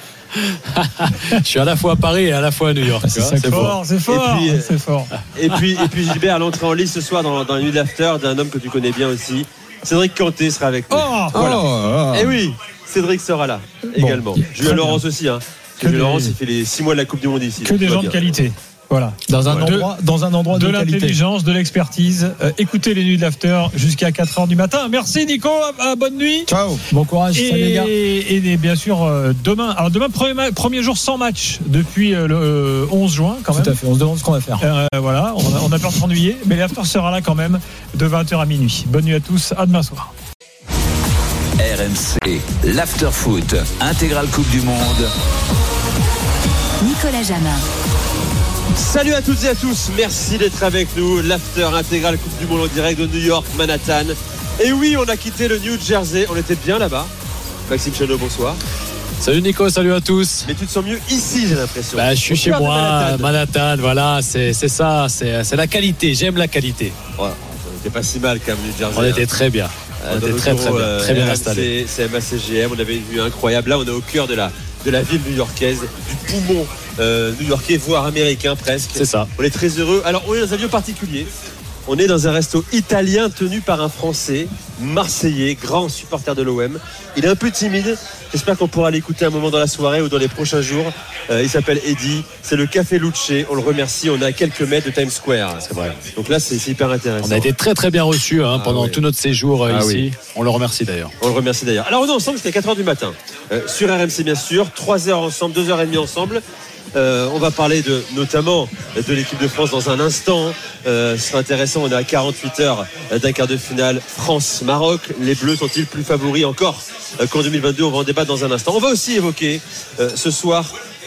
S5: Je suis à la fois à Paris et à la fois à New York.
S3: C'est fort.
S11: Et puis Gilbert, l'entrée en lice ce soir dans la nuit de l'after d'un homme que tu connais bien aussi. Cédric Canté sera avec nous. Et oui, Cédric sera là également. Julien Laurence aussi. Julien Laurence, il fait les 6 mois de la Coupe du Monde ici.
S3: Que des gens de qualité. Voilà.
S7: Dans un endroit de
S3: l'intelligence, de l'expertise. Écoutez les nuits de l'after jusqu'à 4h du matin. Merci Nico, bonne nuit.
S7: Ciao. Bon courage, salut les gars.
S3: Et bien sûr, demain, premier jour sans match depuis le 11 juin quand même.
S7: Tout à fait, on se demande ce qu'on va faire.
S3: Voilà, on a peur de s'ennuyer, mais l'after sera là quand même de 20h à minuit. Bonne nuit à tous, à demain soir.
S2: RMC, l'after foot, intégrale Coupe du Monde.
S1: Nicolas Jamin.
S11: Salut à toutes et à tous, merci d'être avec nous. L'after intégrale Coupe du Monde en direct de New York, Manhattan. Et oui, on a quitté le New Jersey, on était bien là-bas. Maxime Chanot, bonsoir.
S5: Salut Nico, salut à tous.
S11: Mais tu te sens mieux ici, j'ai l'impression.
S5: Je suis chez moi, Manhattan, voilà, c'est ça, c'est la qualité, j'aime la qualité.
S11: Ouais, on n'était pas si mal quand même, New Jersey.
S5: On était très bien. On était très bien installés.
S11: C'est MACGM, on avait une vue incroyable. Là, on est au cœur de la ville new-yorkaise, du poumon new-yorkais, voire américain presque.
S5: C'est ça.
S11: On est très heureux. Alors, on est dans un lieu particulier. On est dans un resto italien tenu par un Français, marseillais, grand supporter de l'OM. Il est un peu timide. J'espère qu'on pourra l'écouter un moment dans la soirée ou dans les prochains jours. Il s'appelle Eddy. C'est le Café Luce. On le remercie. On est à quelques mètres de Times Square. C'est vrai. Donc là, c'est hyper intéressant.
S5: On a été très très bien reçus pendant tout notre séjour ici. Oui. On le remercie d'ailleurs.
S11: Alors, on est ensemble jusqu'à 4h du matin. Sur RMC, bien sûr. 3 heures ensemble, 2h30 ensemble. On va parler notamment de l'équipe de France dans un instant. Ce sera intéressant, on est à 48 heures d'un quart de finale France-Maroc. Les Bleus sont-ils plus favoris encore qu'en 2022? On va en débattre dans un instant. On va aussi évoquer ce soir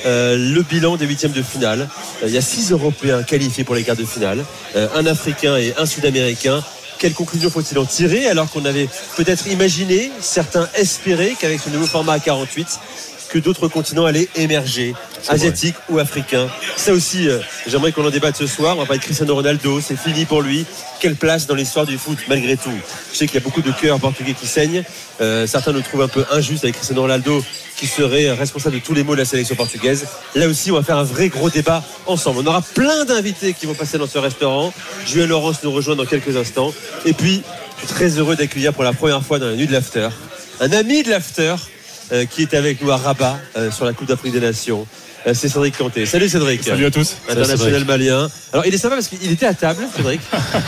S11: le bilan des 8e de finale. Il y a 6 Européens qualifiés pour les quarts de finale, un Africain et un Sud-Américain. Quelles conclusions faut-il en tirer alors qu'on avait peut-être imaginé, certains espéraient qu'avec ce nouveau format à 48 que d'autres continents allaient émerger, asiatiques ou africains. Ça aussi, j'aimerais qu'on en débatte ce soir. On va parler de Cristiano Ronaldo, c'est fini pour lui. Quelle place dans l'histoire du foot malgré tout? Je sais qu'il y a beaucoup de cœurs portugais qui saignent. Certains le trouvent un peu injuste avec Cristiano Ronaldo qui serait responsable de tous les maux de la sélection portugaise. Là aussi, on va faire un vrai gros débat ensemble. On aura plein d'invités qui vont passer dans ce restaurant. Julien Laurence nous rejoint dans quelques instants. Et puis, je suis très heureux d'accueillir pour la première fois dans la nuit de l'after un ami de l'after qui est avec nous à Rabat sur la Coupe d'Afrique des Nations. C'est Cédric Canté. Salut Cédric.
S12: Salut à tous.
S11: International malien. Alors il est sympa parce qu'il était à table, Cédric.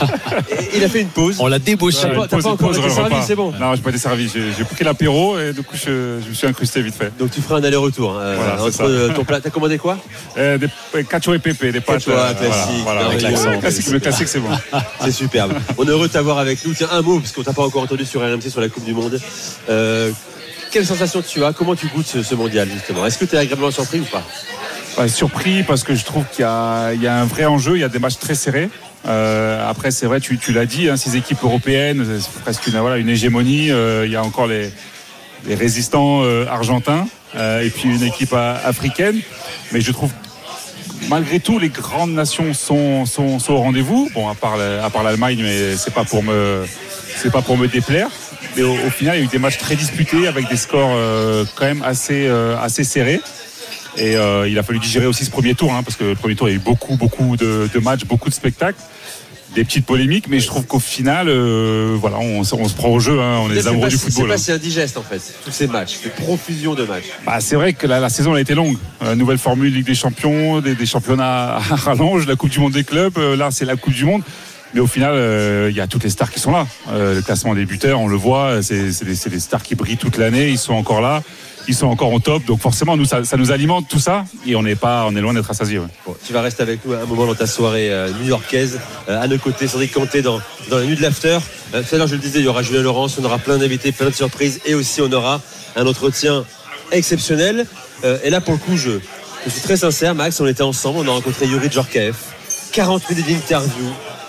S11: Et il a fait une pause.
S5: On l'a débauché.
S11: T'as pas encore été servi, c'est bon.
S12: Non, j'ai pas été servi. J'ai pris l'apéro et du coup je me suis incrusté vite fait.
S11: Donc tu feras un aller-retour.
S12: Voilà,
S11: entre ton plat. T'as commandé quoi?
S12: Des cacio et pépé, des pâtes.
S11: Classique.
S12: Voilà, le classique, c'est bon.
S11: C'est superbe. On est heureux de t'avoir avec nous. Tiens, un mot parce qu'on t'a pas encore entendu sur RMC sur la Coupe du Monde. Quelle sensation tu as? Comment tu goûtes ce mondial justement? Est-ce que tu es agréablement surpris ou pas?
S12: Surpris parce que je trouve qu'il y a un vrai enjeu, il y a des matchs très serrés. Après, c'est vrai, tu l'as dit, hein, ces équipes européennes, c'est presque une hégémonie. Il y a encore les résistants argentins et puis une équipe africaine. Mais je trouve, malgré tout, les grandes nations sont au rendez-vous. Bon, à part l'Allemagne, mais c'est pas pour me déplaire. Mais au final, il y a eu des matchs très disputés avec des scores quand même assez serrés. Et il a fallu digérer aussi ce premier tour, hein, parce que le premier tour, il y a eu beaucoup de matchs, beaucoup de spectacles, des petites polémiques, mais je trouve qu'au final, on se prend au jeu, hein, on est des amoureux du football.
S11: C'est pas si indigeste en fait, tous ces matchs, cette profusion de matchs.
S12: Bah, c'est vrai que la saison elle a été longue. Nouvelle formule Ligue des Champions, des championnats à rallonge, la Coupe du Monde des clubs, là c'est la Coupe du Monde. Mais au final, il y a toutes les stars qui sont là. Le classement des buteurs, on le voit, c'est des stars qui brillent toute l'année, ils sont encore là. Ils sont encore au top, donc forcément ça nous alimente tout ça et on est loin d'être rassasiés. Ouais.
S11: Bon, tu vas rester avec nous un moment dans ta soirée new-yorkaise. À nos côtés, Cédric Canté dans la nuit de l'after. Tout à l'heure, je le disais, il y aura Julien Laurence, on aura plein d'invités, plein de surprises et aussi on aura un entretien exceptionnel. Et là, pour le coup, je suis très sincère, Max, on était ensemble, on a rencontré Youri Djorkaeff. 40 minutes d'interview.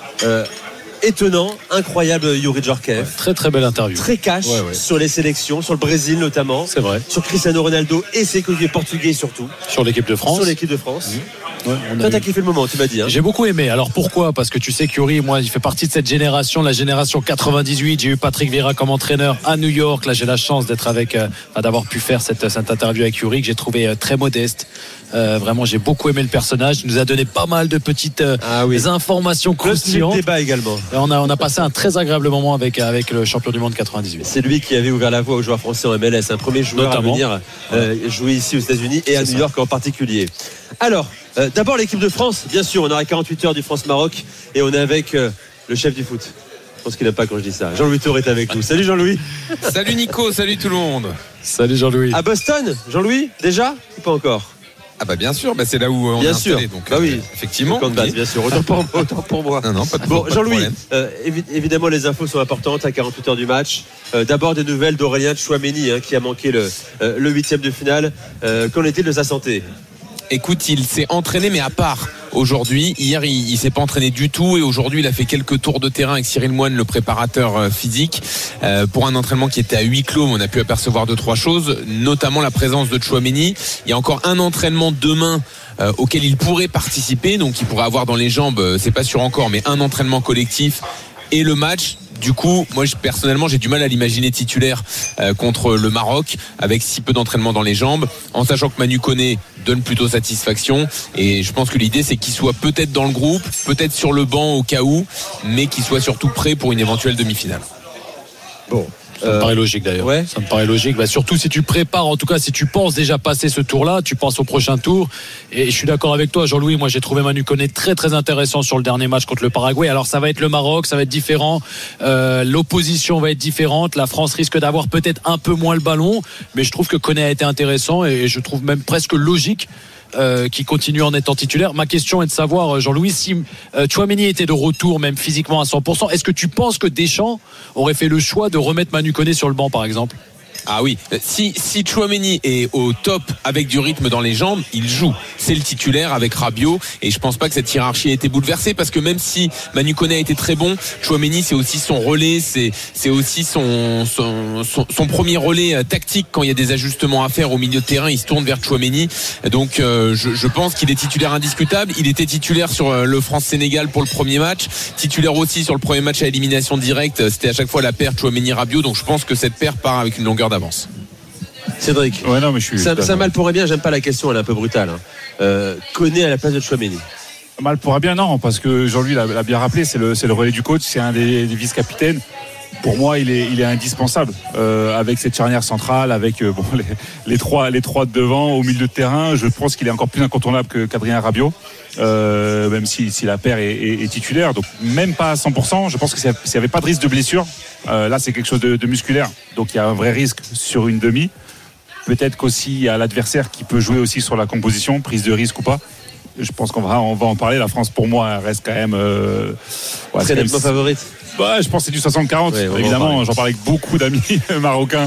S11: Étonnant, incroyable Youri Djorkaeff.
S5: Ouais, très très belle interview.
S11: Très cash sur les sélections, sur le Brésil notamment.
S5: C'est vrai.
S11: Sur Cristiano Ronaldo et ses coéquipiers portugais surtout.
S5: Sur l'équipe de France.
S11: Ouais, toi, t'as kiffé le moment, tu m'as dit. Hein.
S5: J'ai beaucoup aimé. Alors pourquoi ? Parce que tu sais que Youri, moi, il fait partie de cette génération, la génération 98. J'ai eu Patrick Vieira comme entraîneur à New York. Là, j'ai la chance d'être d'avoir pu faire cette interview avec Youri que j'ai trouvé très modeste. Vraiment, j'ai beaucoup aimé le personnage. Il nous a donné pas mal de petites informations croustillantes.
S11: Le débat également.
S5: On a passé un très agréable moment avec le champion du monde 98.
S11: C'est lui qui avait ouvert la voie aux joueurs français en MLS, un premier joueur notamment à venir jouer ici aux États-Unis et à New York en particulier. Alors, d'abord l'équipe de France, bien sûr, on aura 48 heures du France-Maroc et on est avec le chef du foot. Je pense qu'il n'aime pas quand je dis ça. Jean-Louis Tour est avec nous. Salut Jean-Louis.
S13: Salut Nico, salut tout le monde.
S5: Salut Jean-Louis.
S11: À Boston, Jean-Louis, déjà ou pas encore ?
S13: Ah bah bien sûr, c'est là où on est installé. Donc,
S11: oui,
S13: effectivement.
S11: Bien sûr, autant pour moi.
S13: Non, pas de
S11: bon, Jean-Louis, évidemment les infos sont importantes à 48 heures du match. D'abord des nouvelles d'Aurélien Tchouaméni qui a manqué le 8e de finale. Qu'en est-il de sa santé ?
S13: Écoute, il s'est entraîné mais à part aujourd'hui. Hier, il s'est pas entraîné du tout et aujourd'hui, il a fait quelques tours de terrain avec Cyril Moine, le préparateur physique, pour un entraînement qui était à huis clos. On a pu apercevoir 2-3 choses, notamment la présence de Tchouaméni. Il y a encore un entraînement demain auquel il pourrait participer, donc il pourrait avoir dans les jambes, c'est pas sûr encore, mais un entraînement collectif et le match. Du coup, moi personnellement, j'ai du mal à l'imaginer titulaire contre le Maroc avec si peu d'entraînement dans les jambes, en sachant que Manu Koné donne plutôt satisfaction. Et je pense que l'idée, c'est qu'il soit peut-être dans le groupe, peut-être sur le banc au cas où, mais qu'il soit surtout prêt pour une éventuelle demi-finale.
S11: Bon.
S5: Ça me paraît logique d'ailleurs.
S11: Ouais.
S5: Ça me paraît logique. Surtout si tu prépares, en tout cas si tu penses déjà passer ce tour-là, tu penses au prochain tour. Et je suis d'accord avec toi, Jean-Louis. Moi, j'ai trouvé Manu Koné très très intéressant sur le dernier match contre le Paraguay. Alors ça va être le Maroc, ça va être différent. L'opposition va être différente. La France risque d'avoir peut-être un peu moins le ballon, mais je trouve que Koné a été intéressant et je trouve même presque logique qui continue en étant titulaire. Ma question est de savoir, Jean-Louis, si Tchouaméni était de retour même physiquement à 100%, est-ce que tu penses que Deschamps aurait fait le choix de remettre Manu Koné sur le banc par exemple ?
S13: Ah oui, si Tchouaméni est au top avec du rythme dans les jambes, il joue. C'est le titulaire avec Rabiot et je pense pas que cette hiérarchie a été bouleversée parce que même si Manu Koné a été très bon, Tchouaméni c'est aussi son relais, c'est aussi son premier relais tactique quand il y a des ajustements à faire au milieu de terrain, il se tourne vers Tchouaméni. Donc je pense qu'il est titulaire indiscutable. Il était titulaire sur le France-Sénégal pour le premier match, titulaire aussi sur le premier match à élimination directe. C'était à chaque fois la paire Tchouaméni-Rabiot. Donc je pense que cette paire part avec une longueur d'avance.
S11: Cédric,
S12: ouais, non, mais
S11: ça mal pourrait bien, j'aime pas la question, elle est un peu brutale. Koné à la place de Tchouaméni.
S12: Mal pourrait bien, non, parce que Jean-Louis l'a bien rappelé, c'est le relais du coach, c'est un des vice-capitaines. Pour moi, il est indispensable avec cette charnière centrale, avec les trois de devant, au milieu de terrain. Je pense qu'il est encore plus incontournable qu'Adrien Rabiot, même si la paire est titulaire. Donc même pas à 100%. Je pense que s'il n'y avait pas de risque de blessure, là c'est quelque chose de musculaire. Donc il y a un vrai risque sur une demi. Peut-être qu'aussi il y a l'adversaire qui peut jouer aussi sur la composition, prise de risque ou pas. Je pense qu'on va en parler. La France, pour moi, reste quand même
S11: très nettement favorite.
S12: Je pense que c'est du 60-40. Ouais, évidemment, j'en parle avec beaucoup d'amis marocains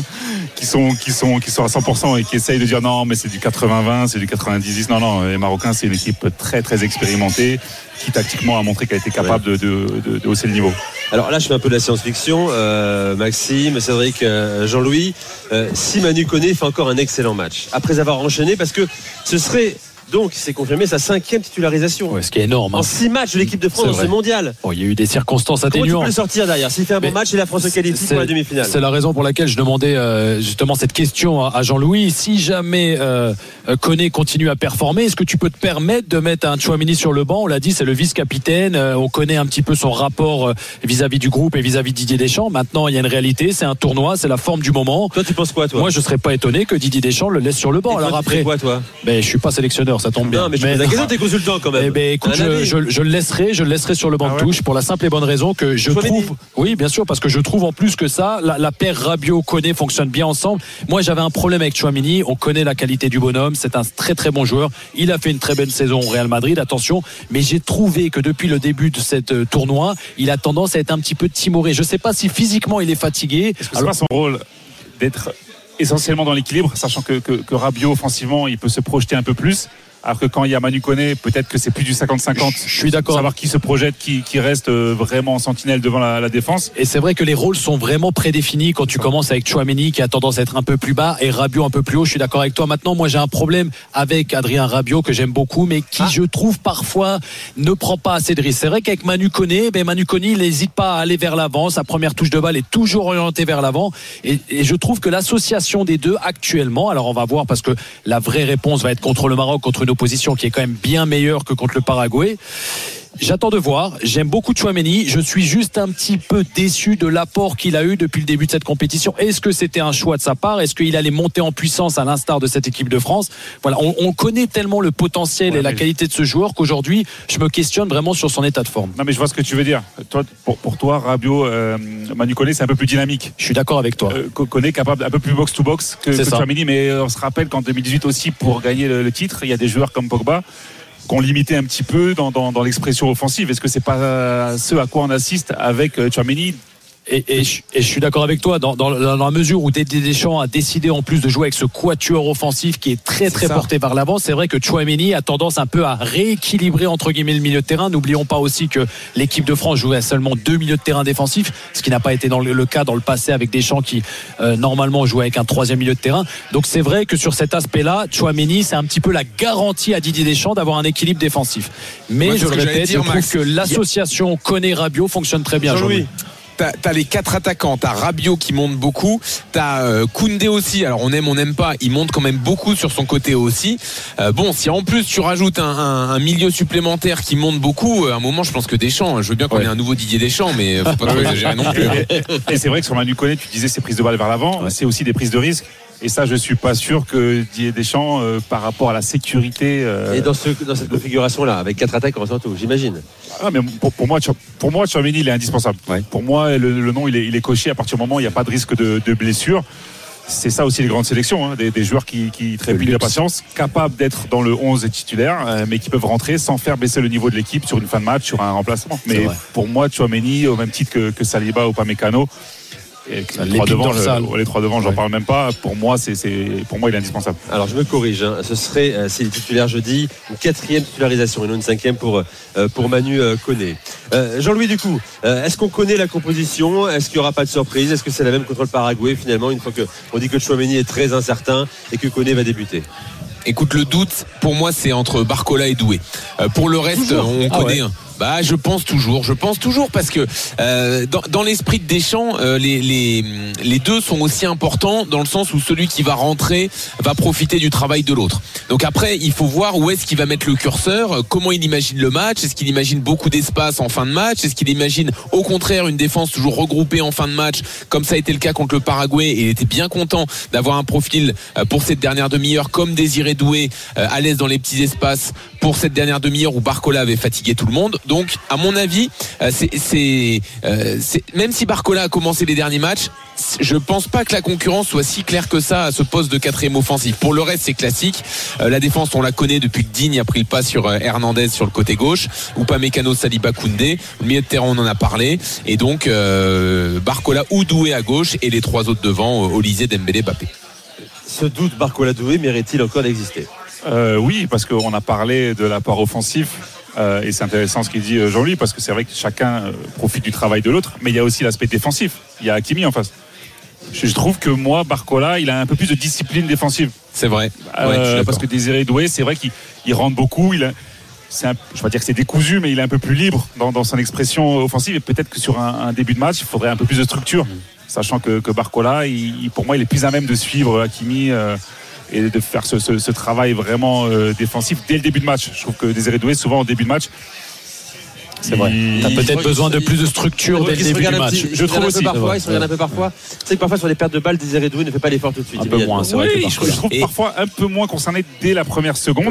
S12: qui sont à 100% et qui essayent de dire non, mais c'est du 80-20, c'est du 90-10. Non, les Marocains, c'est une équipe très très expérimentée qui tactiquement a montré qu'elle était capable de hausser le niveau.
S11: Alors là, je fais un peu de la science-fiction. Maxime, Cédric, Jean-Louis. Si Manu Koné fait encore un excellent match, après avoir enchaîné, parce que ce serait... Donc, c'est confirmé sa 5e titularisation.
S5: Ouais, ce qui est énorme.
S11: En 6 matchs de l'équipe de France dans ce mondial.
S5: Bon, il y a eu des circonstances atténuantes.
S11: Comment tu peux le sortir derrière? S'il fait un bon match et la France se qualifie pour la demi-finale.
S5: C'est la raison pour laquelle je demandais justement cette question à Jean-Louis. Si jamais Koné continue à performer, est-ce que tu peux te permettre de mettre un Tchouaméni sur le banc? On l'a dit, c'est le vice-capitaine. On connaît un petit peu son rapport vis-à-vis du groupe et vis-à-vis de Didier Deschamps. Maintenant, il y a une réalité. C'est un tournoi, c'est la forme du moment.
S11: Toi, tu penses quoi, toi?
S5: Moi, je serais pas étonné que Didier Deschamps le laisse sur le banc.
S11: Et
S5: alors
S11: toi,
S5: après,
S11: quoi, toi?
S5: Ben, je suis pas sélectionneur, ça tombe bien.
S11: Non, mais je pose la question, t'es consultant quand même.
S5: Eh ben, écoute, je le laisserai sur le banc de touche pour la simple et bonne raison que je trouve. Oui, bien sûr, parce que je trouve en plus que ça, la paire Rabiot-Koné fonctionne bien ensemble. Moi, j'avais un problème avec Tchouaméni. On connaît la qualité du bonhomme. C'est un très très bon joueur. Il a fait une très belle saison au Real Madrid. Attention, mais j'ai trouvé que depuis le début de cette tournoi, il a tendance à être un petit peu timoré. Je sais pas si physiquement il est fatigué.
S12: Est-ce que c'est pas son rôle d'être essentiellement dans l'équilibre, sachant que Rabiot offensivement, il peut se projeter un peu plus? Alors que quand il y a Manu Koné, peut-être que c'est plus du 50-50.
S5: Je suis d'accord.
S12: Savoir qui se projette, qui reste vraiment en sentinelle devant la défense.
S5: Et c'est vrai que les rôles sont vraiment prédéfinis quand tu commences avec Tchouaméni qui a tendance à être un peu plus bas et Rabiot un peu plus haut. Je suis d'accord avec toi. Maintenant, moi j'ai un problème avec Adrien Rabiot que j'aime beaucoup, mais qui je trouve parfois ne prend pas assez de risques. C'est vrai qu'avec Manu Koné, il n'hésite pas à aller vers l'avant. Sa première touche de balle est toujours orientée vers l'avant. Et je trouve que l'association des deux actuellement, alors on va voir parce que la vraie réponse va être contre le Maroc, contre une opposition qui est quand même bien meilleure que contre le Paraguay. J'attends de voir. J'aime beaucoup Tchouaméni. Je suis juste un petit peu déçu de l'apport qu'il a eu depuis le début de cette compétition. Est-ce que c'était un choix de sa part? Est-ce qu'il allait monter en puissance à l'instar de cette équipe de France? Voilà, on connaît tellement le potentiel et la qualité de ce joueur qu'aujourd'hui, je me questionne vraiment sur son état de forme.
S12: Non, mais je vois ce que tu veux dire. Toi, pour toi, Rabiot, Manu Koné, c'est un peu plus dynamique.
S5: Je suis d'accord avec toi.
S12: Koné capable un peu plus box-to-box que Tchouaméni, mais on se rappelle qu'en 2018 aussi, pour gagner le titre, il y a des joueurs comme Pogba qu'on limitait un petit peu dans l'expression offensive. Est-ce que c'est pas ce à quoi on assiste avec Tchouaméni?
S5: Et je suis d'accord avec toi dans la mesure où Didier Deschamps a décidé en plus de jouer avec ce quatuor offensif qui est très porté vers l'avant. C'est vrai que Tchouaméni a tendance un peu à rééquilibrer entre guillemets le milieu de terrain. N'oublions pas aussi que l'équipe de France jouait à seulement 2 milieux de terrain défensifs, ce qui n'a pas été le cas dans le passé avec Deschamps qui normalement jouait avec un 3e milieu de terrain. Donc c'est vrai que sur cet aspect-là, Tchouaméni c'est un petit peu la garantie à Didier Deschamps d'avoir un équilibre défensif. Mais moi, je le répète, je trouve que l'association Koné-Rabiot fonctionne très bien.
S13: Jean-Louis. T'as les 4 attaquants, t'as Rabiot qui monte beaucoup, t'as Koundé aussi, alors on aime, on n'aime pas, il monte quand même beaucoup sur son côté aussi. Bon, si en plus tu rajoutes un milieu supplémentaire qui monte beaucoup, à un moment je pense que Deschamps, je veux bien qu'on ait un nouveau Didier Deschamps, mais faut pas trop exagérer non plus.
S12: Et c'est vrai que sur Manu Koné, tu disais ces prises de balle vers l'avant, c'est aussi des prises de risque. Et ça, je suis pas sûr que Didier Deschamps, par rapport à la sécurité.
S11: Et dans cette configuration-là, avec 4 attaques en tout, j'imagine.
S12: Ah, mais pour moi, Tchouaméni, il est indispensable. Ouais. Pour moi, le nom, il est coché à partir du moment où il n'y a pas de risque de blessure. C'est ça aussi les grandes sélections, hein, des joueurs qui trépignent de patience, capables d'être dans le 11 titulaire, mais qui peuvent rentrer sans faire baisser le niveau de l'équipe sur une fin de match, sur un remplacement. Mais pour moi, Tchouaméni, au même titre que Saliba ou Upamecano, et les 3 devant, j'en parle même pas. Pour moi, il est indispensable.
S11: Alors, je me corrige. Hein. Ce serait, s'il est titulaire jeudi, une 4e titularisation et non une 5e pour Manu Koné. Jean-Louis, du coup, est-ce qu'on connaît la composition? Est-ce qu'il n'y aura pas de surprise? Est-ce que c'est la même contre le Paraguay finalement, une fois qu'on dit que Tchouaméni est très incertain et que Koné va débuter?
S13: Écoute, le doute, pour moi, c'est entre Barcola et Doué. Pour le reste, on connaît. Bah, je pense toujours parce que dans l'esprit de Deschamps, les deux sont aussi importants dans le sens où celui qui va rentrer va profiter du travail de l'autre. Donc après, il faut voir où est-ce qu'il va mettre le curseur, comment il imagine le match, est-ce qu'il imagine beaucoup d'espace en fin de match, est-ce qu'il imagine au contraire une défense toujours regroupée en fin de match, comme ça a été le cas contre le Paraguay, et il était bien content d'avoir un profil pour cette dernière demi-heure comme Désiré Doué à l'aise dans les petits espaces pour cette dernière demi-heure où Barcola avait fatigué tout le monde. Donc, à mon avis, même si Barcola a commencé les derniers matchs, je pense pas que la concurrence soit si claire que ça à ce poste de 4e offensif. Pour le reste, c'est classique. La défense, on la connaît depuis que Digne a pris le pas sur Hernandez sur le côté gauche, ou Upamecano, Saliba, Koundé. Le milieu de terrain, on en a parlé. Et donc, Barcola ou Doué à gauche et les 3 autres devant, Olysée, Dembélé, Mbappé.
S11: Ce doute Barcola-Doué mérite-t-il encore d'exister ?
S12: Oui, parce qu'on a parlé de l'apport offensif. Et c'est intéressant ce qu'il dit Jean-Louis, parce que c'est vrai que chacun profite du travail de l'autre, mais il y a aussi l'aspect défensif. Il y a Hakimi en face. Je trouve que moi, Barcola, il a un peu plus de discipline défensive.
S13: C'est vrai.
S12: Parce que Désiré Doué, c'est vrai qu'il rentre beaucoup. Je ne vais pas dire que c'est décousu, mais il est un peu plus libre dans son expression offensive. Et peut-être que sur un début de match, il faudrait un peu plus de structure. Sachant que Barcola, pour moi, il est plus à même de suivre Hakimi et de faire ce travail vraiment défensif dès le début de match. Je trouve que Désiré Doué, souvent au début de match,
S5: c'est vrai. T'as peut-être besoin de plus de structure dès le début du match.
S11: Je trouve aussi. Il se regarde un peu parfois. C'est que parfois sur les pertes de balles, Désiré Doué ne fait pas l'effort tout de suite.
S12: Un peu moins, c'est vrai. Je trouve parfois un peu moins concerné dès la première seconde.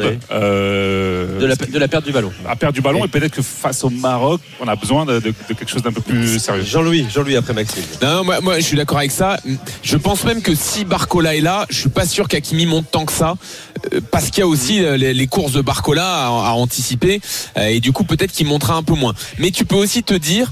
S11: De la perte du ballon.
S12: La perte du ballon, et peut-être que face au Maroc, on a besoin de quelque chose d'un peu plus sérieux.
S11: Jean-Louis après Maxime.
S13: Non, moi je suis d'accord avec ça. Je pense même que si Barcola est là, je suis pas sûr qu'Hakimi monte tant que ça, parce qu'il y a aussi les courses de Barcola à anticiper, et du coup peut-être qu'il montera un peu moins. Mais tu peux aussi te dire,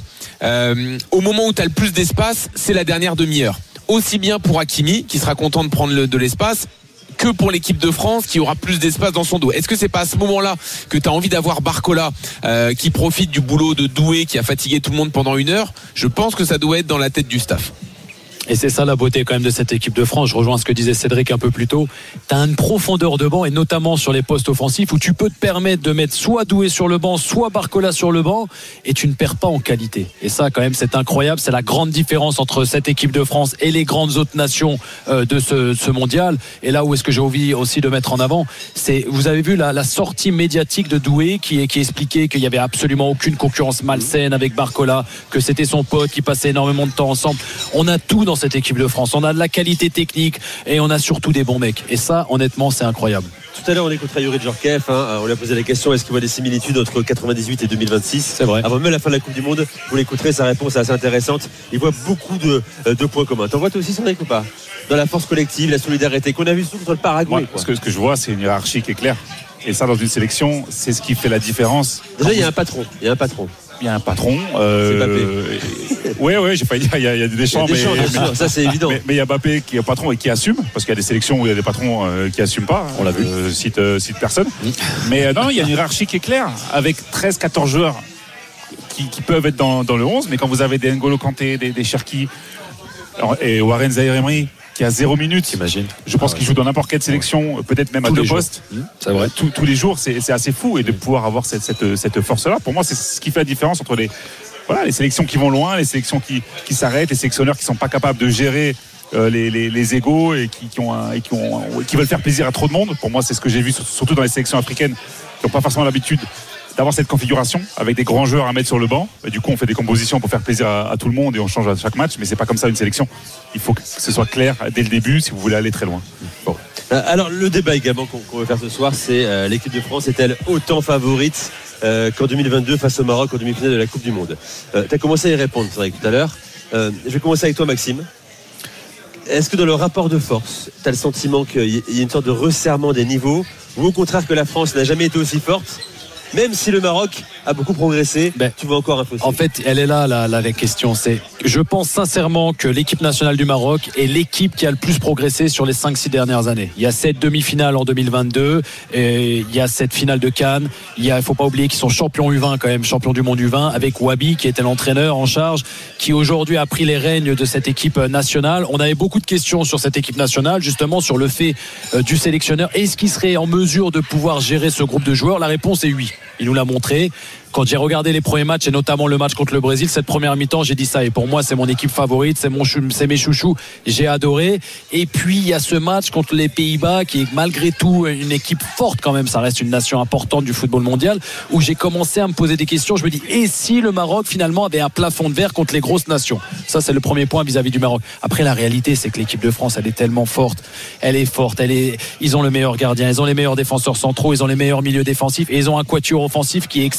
S13: au moment où tu as le plus d'espace, c'est la dernière demi-heure. Aussi bien pour Hakimi, qui sera content de prendre de l'espace, que pour l'équipe de France, qui aura plus d'espace dans son dos. Est-ce que c'est pas à ce moment-là que tu as envie d'avoir Barcola, qui profite du boulot de Doué, qui a fatigué tout le monde pendant 1 heure? Je pense que ça doit être dans la tête du staff.
S5: Et c'est ça la beauté quand même de cette équipe de France. Je rejoins ce que disait Cédric un peu plus tôt. Tu as une profondeur de banc, et notamment sur les postes offensifs, où tu peux te permettre de mettre soit Doué sur le banc, soit Barcola sur le banc, et tu ne perds pas en qualité. Et ça quand même c'est incroyable. C'est la grande différence entre cette équipe de France et les grandes autres nations de ce mondial. Et là où est-ce que j'ai envie aussi de mettre en avant, c'est, vous avez vu la sortie médiatique de Doué qui expliquait qu'il n'y avait absolument aucune concurrence malsaine avec Barcola, que c'était son pote, qui passait énormément de temps ensemble. On a tout dans cette équipe de France. On a de la qualité technique et on a surtout des bons mecs. Et ça, honnêtement, c'est incroyable.
S11: Tout à l'heure, on écoutera Youri Djorkaeff. On lui a posé la question, est-ce qu'il voit des similitudes entre 98 et 2026 ?
S5: C'est vrai.
S11: Avant même la fin de la Coupe du Monde, vous l'écouterez, sa réponse est assez intéressante. Il voit beaucoup de points communs. T'en vois toi aussi, Cédric, ou pas ? Dans la force collective, la solidarité qu'on a vu surtout contre le Paraguay.
S12: Ce que je vois, c'est une hiérarchie qui est claire. Et ça, dans une sélection, c'est ce qui fait la différence.
S11: Déjà, il y a un patron.
S12: Il y a un patron.
S11: C'est Mbappé.
S12: Oui, j'ai failli dire, il y a des Deschamps, mais
S11: ça c'est évident.
S12: Mais il y a Mbappé qui est patron et qui assume, parce qu'il y a des sélections où il y a des patrons qui n'assument pas.
S5: On l'a vu.
S12: Cite personne. Mais non, il y a une hiérarchie qui est claire, avec 13-14 joueurs qui peuvent être dans le 11, mais quand vous avez des N'Golo Kanté, des Cherki et Warren Zaïre-Emery, qui a 0 minutes.
S5: T'imagines ?
S12: Je pense qu'il joue dans n'importe quelle sélection, peut-être même à 2 postes.
S5: C'est vrai.
S12: Tous les jours, c'est assez fou. Et de pouvoir avoir cette force-là, pour moi, c'est ce qui fait la différence entre les sélections qui vont loin, les sélections qui s'arrêtent, les sélectionneurs qui ne sont pas capables de gérer les égos et qui veulent faire plaisir à trop de monde. Pour moi, c'est ce que j'ai vu surtout dans les sélections africaines qui n'ont pas forcément l'habitude d'avoir cette configuration avec des grands joueurs à mettre sur le banc. Et du coup, on fait des compositions pour faire plaisir à tout le monde et on change à chaque match. Mais c'est pas comme ça une sélection. Il faut que ce soit clair dès le début si vous voulez aller très loin.
S11: Bon. Alors, le débat également qu'on veut faire ce soir, c'est l'équipe de France est-elle autant favorite qu'en 2022 face au Maroc en demi-finale de la Coupe du Monde? Tu as commencé à y répondre, c'est vrai, tout à l'heure. Je vais commencer avec toi, Maxime. Est-ce que dans le rapport de force, tu as le sentiment qu'il y a une sorte de resserrement des niveaux, ou au contraire que la France n'a jamais été aussi forte, même si le Maroc a beaucoup progressé, tu vois encore impossible?
S5: En fait, elle est là la question. Je pense sincèrement que l'équipe nationale du Maroc est l'équipe qui a le plus progressé sur les 5-6 dernières années. Il y a cette demi-finale en 2022, et il y a cette finale de Cannes. Il faut pas oublier qu'ils sont champions U20 quand même, champions du monde U20, avec Wabi qui était l'entraîneur en charge, qui aujourd'hui a pris les rênes de cette équipe nationale. On avait beaucoup de questions sur cette équipe nationale, justement sur le fait du sélectionneur. Est-ce qu'il serait en mesure de pouvoir gérer ce groupe de joueurs? La réponse est oui. Il nous l'a montré. Quand j'ai regardé les premiers matchs et notamment le match contre le Brésil, cette première mi-temps, j'ai dit ça. Et pour moi, c'est mon équipe favorite, c'est mes chouchous. J'ai adoré. Et puis, il y a ce match contre les Pays-Bas qui est malgré tout une équipe forte quand même. Ça reste une nation importante du football mondial où j'ai commencé à me poser des questions. Je me dis, et si le Maroc finalement avait un plafond de verre contre les grosses nations? Ça, c'est le premier point vis-à-vis du Maroc. Après, la réalité, c'est que l'équipe de France, elle est tellement forte. Elle est forte. Ils ont le meilleur gardien. Ils ont les meilleurs défenseurs centraux. Ils ont les meilleurs milieux défensifs. Et ils ont un quatuor offensif qui est exceptionnel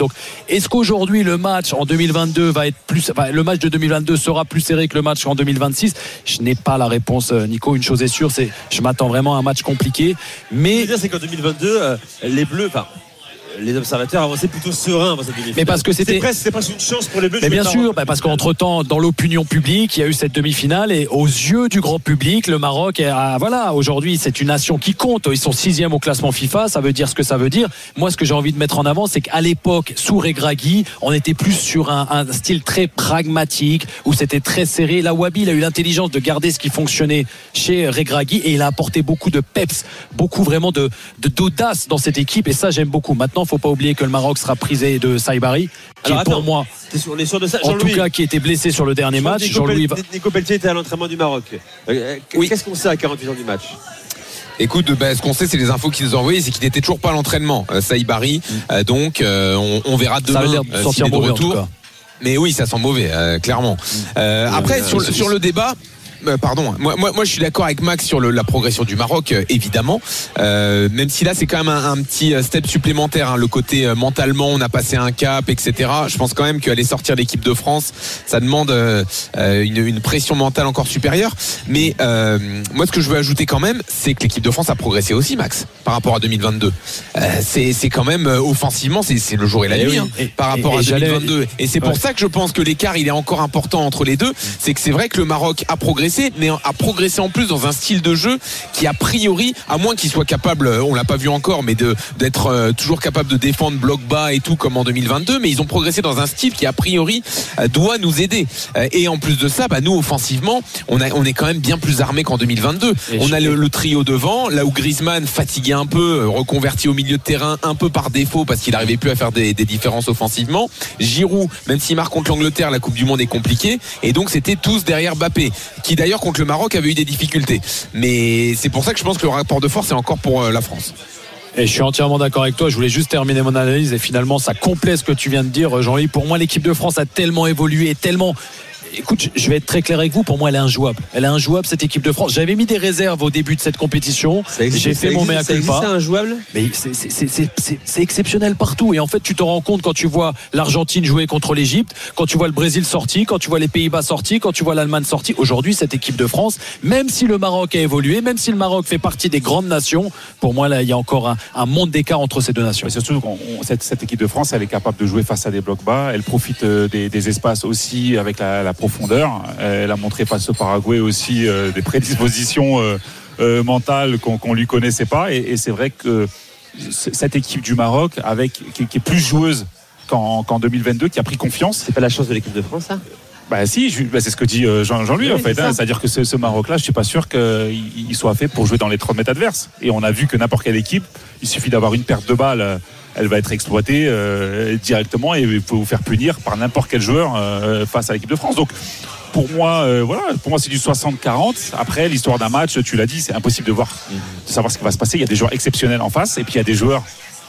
S14: Donc, est-ce qu'aujourd'hui le match en 2022 va être le match de 2022 sera plus serré que le match en 2026? Je n'ai pas la réponse, Nico. Une chose est sûre, je m'attends vraiment à un match compliqué. Mais
S11: ce que je veux dire, c'est qu'en 2022, les Bleus, les observateurs avançaient plutôt sereins dans cette demi-finale.
S14: Mais parce que c'est
S11: presque une chance pour les Bleus.
S14: Mais bien sûr, parce qu'entre-temps, dans l'opinion publique, il y a eu cette demi-finale et aux yeux du grand public, le Maroc, aujourd'hui, c'est une nation qui compte. Ils sont 6e au classement FIFA, ça veut dire ce que ça veut dire. Moi, ce que j'ai envie de mettre en avant, c'est qu'à l'époque, sous Regragui, on était plus sur un style très pragmatique, où c'était très serré. Là, Wabi, il a eu l'intelligence de garder ce qui fonctionnait chez Regragui et il a apporté beaucoup de peps, beaucoup vraiment d'audace dans cette équipe et ça, j'aime beaucoup. Maintenant, faut pas oublier que le Maroc sera prisé de Saibari, qui est pour moi,
S11: on est sûr de ça,
S14: en tout cas, qui était blessé sur le dernier match.
S11: Nico Pelletier était à l'entraînement du Maroc.
S13: Oui.
S11: Qu'est-ce qu'on sait à 48 ans du match?
S13: Écoute, ce qu'on sait, c'est les infos qu'ils nous ont envoyées, c'est qu'il n'était toujours pas à l'entraînement, Saibari. Donc, on verra demain s'il est de retour. Mais oui, ça sent mauvais, clairement. Après, sur le débat. Pardon, moi je suis d'accord avec Max sur la progression du Maroc, évidemment, même si là c'est quand même un petit step supplémentaire, le côté mentalement on a passé un cap, etc. Je pense quand même qu'aller sortir l'équipe de France, ça demande une pression mentale encore supérieure, mais moi ce que je veux ajouter quand même, c'est que l'équipe de France a progressé aussi, Max, par rapport à 2022. C'est quand même offensivement, c'est le jour et la nuit par rapport à 2022, et c'est pour ça que je pense que l'écart il est encore important entre les deux. C'est que c'est vrai que le Maroc a progressé, mais a progressé en plus dans un style de jeu qui a priori, à moins qu'il soit capable, on l'a pas vu encore, mais d'être toujours capable de défendre bloc bas et tout comme en 2022, mais ils ont progressé dans un style qui a priori doit nous aider. Et en plus de ça, nous offensivement, on est quand même bien plus armé qu'en 2022. On a le trio devant, là où Griezmann fatigué un peu, reconverti au milieu de terrain un peu par défaut parce qu'il n'arrivait plus à faire des différences offensivement. Giroud, même s'il marque contre l'Angleterre, la Coupe du Monde est compliquée, et donc c'était tous derrière Mbappé, qui d'ailleurs contre le Maroc avait eu des difficultés, mais c'est pour ça que je pense que le rapport de force est encore pour la France.
S14: Et je suis entièrement d'accord avec toi. Je voulais juste terminer mon analyse et finalement ça complète ce que tu viens de dire, Jean-Louis. Pour moi, l'équipe de France a tellement évolué, tellement... Écoute, je vais être très clair avec vous. Pour moi, elle est injouable. Elle est injouable, cette équipe de France. J'avais mis des réserves au début de cette compétition. J'ai fait mon mea culpa.
S11: C'est injouable.
S14: Mais c'est exceptionnel partout. Et en fait, tu te rends compte quand tu vois l'Argentine jouer contre l'Égypte, quand tu vois le Brésil sorti, quand tu vois les Pays-Bas sortis, quand tu vois l'Allemagne sortie. Aujourd'hui, cette équipe de France, même si le Maroc a évolué, même si le Maroc fait partie des grandes nations, pour moi, là, il y a encore un monde d'écart entre ces deux nations.
S12: Mais surtout, cette équipe de France, elle est capable de jouer face à des blocs bas. Elle profite des espaces aussi avec la profondeur. Elle a montré face au Paraguay aussi des prédispositions mentales qu'on lui connaissait pas, et c'est vrai que cette équipe du Maroc qui est plus joueuse qu'en 2022, qui a pris confiance.
S11: C'est pas la chance de l'équipe de France, ça?
S12: Si, c'est ce que dit Jean-Louis, en fait. C'est-à-dire que ce Maroc-là, je suis pas sûr qu'il soit fait pour jouer dans les 30 mètres adverses. Et on a vu que n'importe quelle équipe, il suffit d'avoir une perte de balle, elle va être exploitée directement et vous vous faire punir par n'importe quel joueur face à l'équipe de France. Donc pour moi, c'est du 60-40. Après, l'histoire d'un match, tu l'as dit, c'est impossible de savoir ce qui va se passer. Il y a des joueurs exceptionnels en face, et puis il y a des joueurs,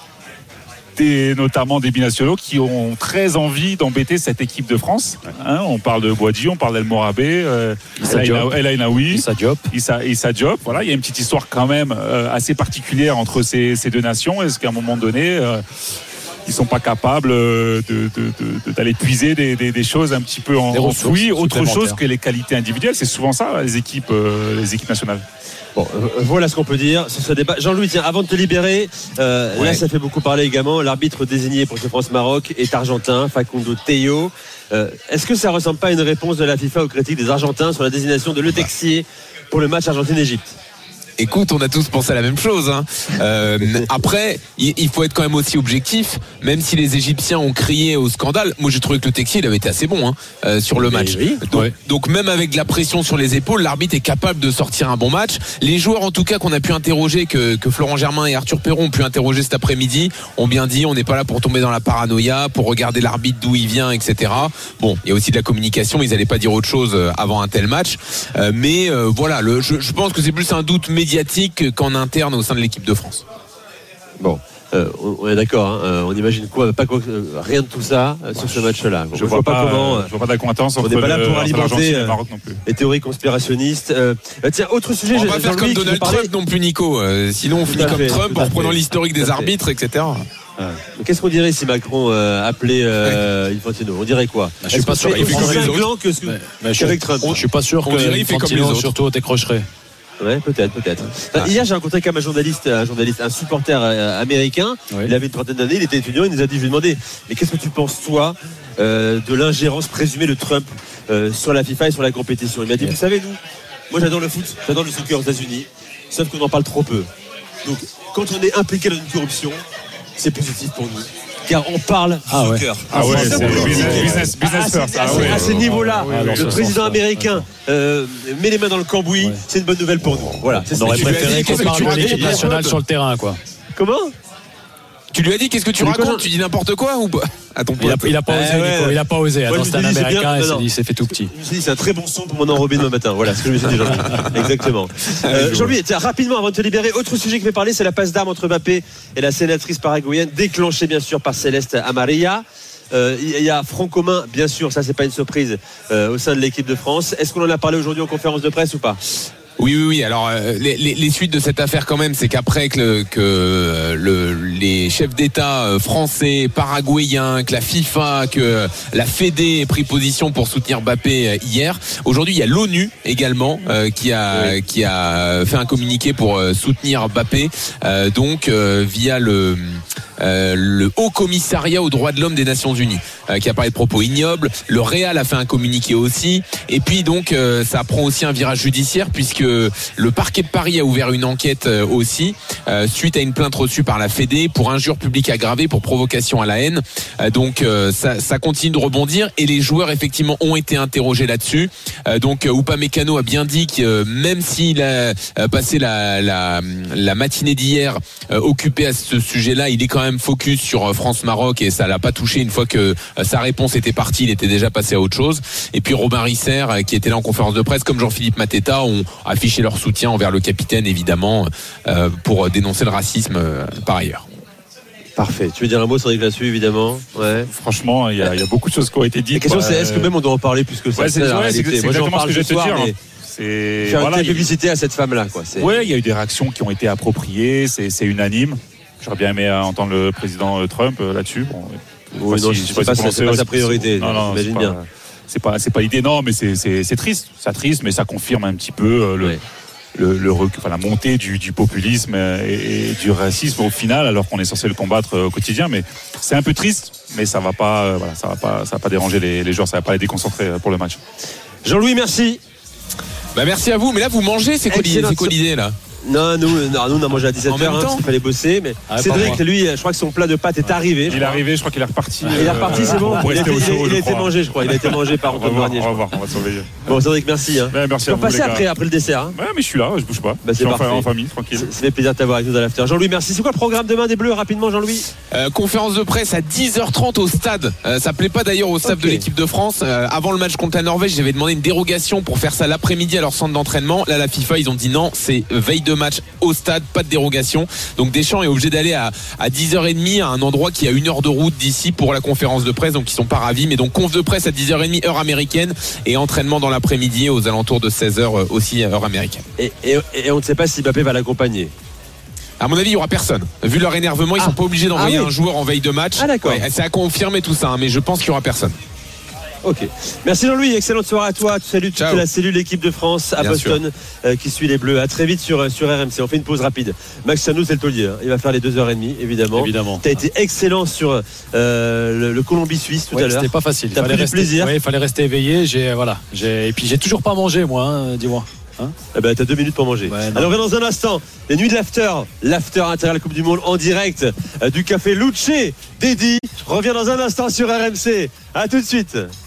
S12: notamment des binationaux, qui ont très envie d'embêter cette équipe de France. On parle de Boadji, on parle d'El Morabé, El Ainaoui, Issa Diop. Voilà, il y a une petite histoire quand même assez particulière entre ces deux nations. Est-ce qu'à un moment donné, ils sont pas capables d'aller puiser des choses un petit peu enfouies, autre chose que les qualités individuelles? C'est souvent ça, les équipes nationales.
S11: Bon, voilà ce qu'on peut dire sur ce débat. Jean-Louis, tiens, avant de te libérer, là ça fait beaucoup parler également. L'arbitre désigné pour ce France-Maroc est argentin, Facundo Tello. Est-ce que ça ressemble pas à une réponse de la FIFA aux critiques des Argentins sur la désignation de Le Texier pour le match Argentine-Égypte?
S13: Écoute, on a tous pensé à la même chose. Après, il faut être quand même aussi objectif. Même si les Égyptiens ont crié au scandale, moi j'ai trouvé que Le Texier il avait été assez bon sur le match.
S11: Oui.
S13: Donc même avec de la pression sur les épaules, l'arbitre est capable de sortir un bon match. Les joueurs en tout cas qu'on a pu interroger, que Florent Germain et Arthur Perron ont pu interroger cet après-midi, ont bien dit on n'est pas là pour tomber dans la paranoïa, pour regarder l'arbitre d'où il vient, etc. Bon, il y a aussi de la communication, ils n'allaient pas dire autre chose avant un tel match. Mais voilà, je pense que c'est plus un doute médiatique qu'en interne au sein de l'équipe de France.
S11: Bon, on est d'accord, on imagine rien de tout ça sur ce match-là.
S12: Je vois pas comment. Je vois pas d'accointance entre
S11: pas là pour alimenter
S12: et le Maroc non plus.
S11: Les théories conspirationnistes. Tiens, autre sujet.
S13: On va pas faire comme Donald Trump non plus, Nico. Sinon on finit comme Trump en reprenant l'historique des arbitres, etc.
S11: Qu'est-ce qu'on dirait si Macron appelait Infantino? On dirait quoi?
S14: Je suis pas sûr.
S11: Il fait cinglant qu'avec Trump.
S14: Je suis pas sûr que Infantino surtout décrocherait.
S11: Ouais, peut-être. Hier, j'ai rencontré quand même un supporter américain. Oui. Il avait une trentaine d'années, il était étudiant. Il nous a dit, je lui ai demandé, mais qu'est-ce que tu penses toi de l'ingérence présumée de Trump sur la FIFA et sur la compétition? Il m'a dit, vous savez, moi j'adore le foot, j'adore le soccer aux États-Unis, sauf qu'on en parle trop peu. Donc, quand on est impliqué dans une corruption, c'est positif pour nous. Car on parle soccer.
S12: Business first.
S11: À ce niveau-là, le président américain met les mains dans le cambouis, c'est une bonne nouvelle pour nous. Voilà.
S14: On aurait préféré qu'il parle de l'équipe nationale sur le terrain, quoi.
S11: Comment?
S13: Tu lui as dit qu'est-ce que tu racontes? Tu dis n'importe quoi ou pas?
S14: Il a pas osé, Nico. Il a pas osé. Attends, c'est un Américain et il s'est fait tout petit.
S11: Je me suis dit, c'est un très bon son pour mon enrobé demain matin. Voilà ce que je me suis dit, Jean-Louis. Exactement. Jean-Louis, rapidement avant de te libérer, autre sujet que je vais parler, c'est la passe d'armes entre Mbappé et la sénatrice paraguayenne, déclenchée bien sûr par Céleste Amarilla. Il y a front commun, bien sûr, ça c'est pas une surprise, au sein de l'équipe de France. Est-ce qu'on en a parlé aujourd'hui en conférence de presse ou pas?
S13: Oui. Alors, les suites de cette affaire, quand même, c'est qu'après les chefs d'État français, paraguayens, que la FIFA, que la Fédé ait pris position pour soutenir Mbappé hier. Aujourd'hui, il y a l'ONU également qui a fait un communiqué pour soutenir Mbappé. Donc, via le Haut Commissariat aux droits de l'homme des Nations Unies, qui a parlé de propos ignobles. Le Real a fait un communiqué aussi. Et puis donc, ça prend aussi un virage judiciaire puisque le parquet de Paris a ouvert une enquête aussi suite à une plainte reçue par la Fédé pour injure publique aggravée pour provocation à la haine. Donc ça continue de rebondir et les joueurs effectivement ont été interrogés là-dessus. Donc Upamecano a bien dit que même s'il a passé la matinée d'hier occupé à ce sujet-là, il est quand même focus sur France-Maroc et ça l'a pas touché. Une fois que sa réponse était partie, il était déjà passé à autre chose. Et puis Robin Risser qui était là en conférence de presse comme Jean-Philippe Mateta ont affiché leur soutien envers le capitaine évidemment pour dénoncer le racisme par ailleurs.
S11: Parfait. Tu veux dire un mot sur là-dessus, évidemment? Ouais.
S12: Franchement, il y a beaucoup de choses qui ont été dites.
S11: La question c'est est-ce que même on doit en parler plus que ça?
S12: C'est exactement ce que je vais te dire.
S11: Faire une publicité à cette femme-là, quoi.
S12: Oui, il y a eu des réactions qui ont été appropriées. C'est unanime. J'aurais bien aimé entendre le président Trump là-dessus. Bon,
S11: c'est pas sa priorité.
S12: Non, j'imagine bien. C'est pas l'idée. Non, mais c'est triste. C'est triste, mais ça confirme un petit peu la montée du populisme et du racisme au final, alors qu'on est censé le combattre au quotidien. Mais c'est un peu triste, mais ça va pas déranger les joueurs, ça va pas les déconcentrer pour le match.
S11: Jean-Louis, merci.
S13: Merci à vous. Mais là, vous mangez, c'est quoi l'idée là?
S11: Non, nous on a mangé à 17h parce qu'il fallait bosser, mais Cédric, lui, je crois que son plat de pâtes est arrivé.
S12: Il est arrivé, je crois qu'il est reparti.
S11: Il est reparti, c'est bon. Il a été mangé, je crois. Il a été mangé par Antoine Grenier.
S12: On va voir, on va surveiller.
S11: Bon, Cédric, merci.
S12: Merci à vous.
S11: On va passer après le dessert.
S12: Ouais, mais je suis là, je bouge pas.
S11: C'est parfait.
S12: En famille, tranquille.
S11: Ça fait plaisir de t'avoir avec nous dans l'after. Jean-Louis, merci. C'est quoi le programme demain des Bleus, rapidement, Jean-Louis?
S13: Conférence de presse à 10h30 au stade. Ça plaît pas d'ailleurs au staff de l'équipe de France. Avant le match contre la Norvège, j'avais demandé une dérogation pour faire ça l'après-midi à leur centre d'entraînement. Là, la FIFA, ils ont dit non, c'est veille de match au stade. Pas de dérogation. Donc Deschamps est obligé d'aller à 10h30 à un endroit qui a 1 heure de route d'ici pour la conférence de presse. Donc ils sont pas ravis. Mais donc conf de presse à 10h30 heure américaine et entraînement dans l'après-midi aux alentours de 16h aussi heure américaine.
S11: Et on ne sait pas si Mbappé va l'accompagner.
S13: À mon avis, il y aura personne. Vu leur énervement, ils sont pas obligés d'envoyer un joueur en veille de match.
S11: Ah d'accord.
S13: C'est à confirmer tout ça, mais je pense qu'il y aura personne.
S11: Ok. Merci Jean-Louis, excellente soirée à toi. Tu salues toute la cellule équipe de France à Boston qui suit les Bleus. À très vite sur RMC. On fait une pause rapide. Max Chanou, c'est le taulier. Il va faire les 2h30, évidemment. Tu as été excellent sur le Colombie-Suisse tout à l'heure.
S14: C'était pas facile.
S11: Tu as pris du plaisir.
S14: Oui, il fallait rester éveillé. Et puis j'ai toujours pas mangé, moi, dis-moi.
S11: T'as 2 minutes pour manger. Alors dans un instant, les nuits de l'after intégral Coupe du Monde en direct du café Luce. Dédi revient dans un instant sur RMC. À tout de suite.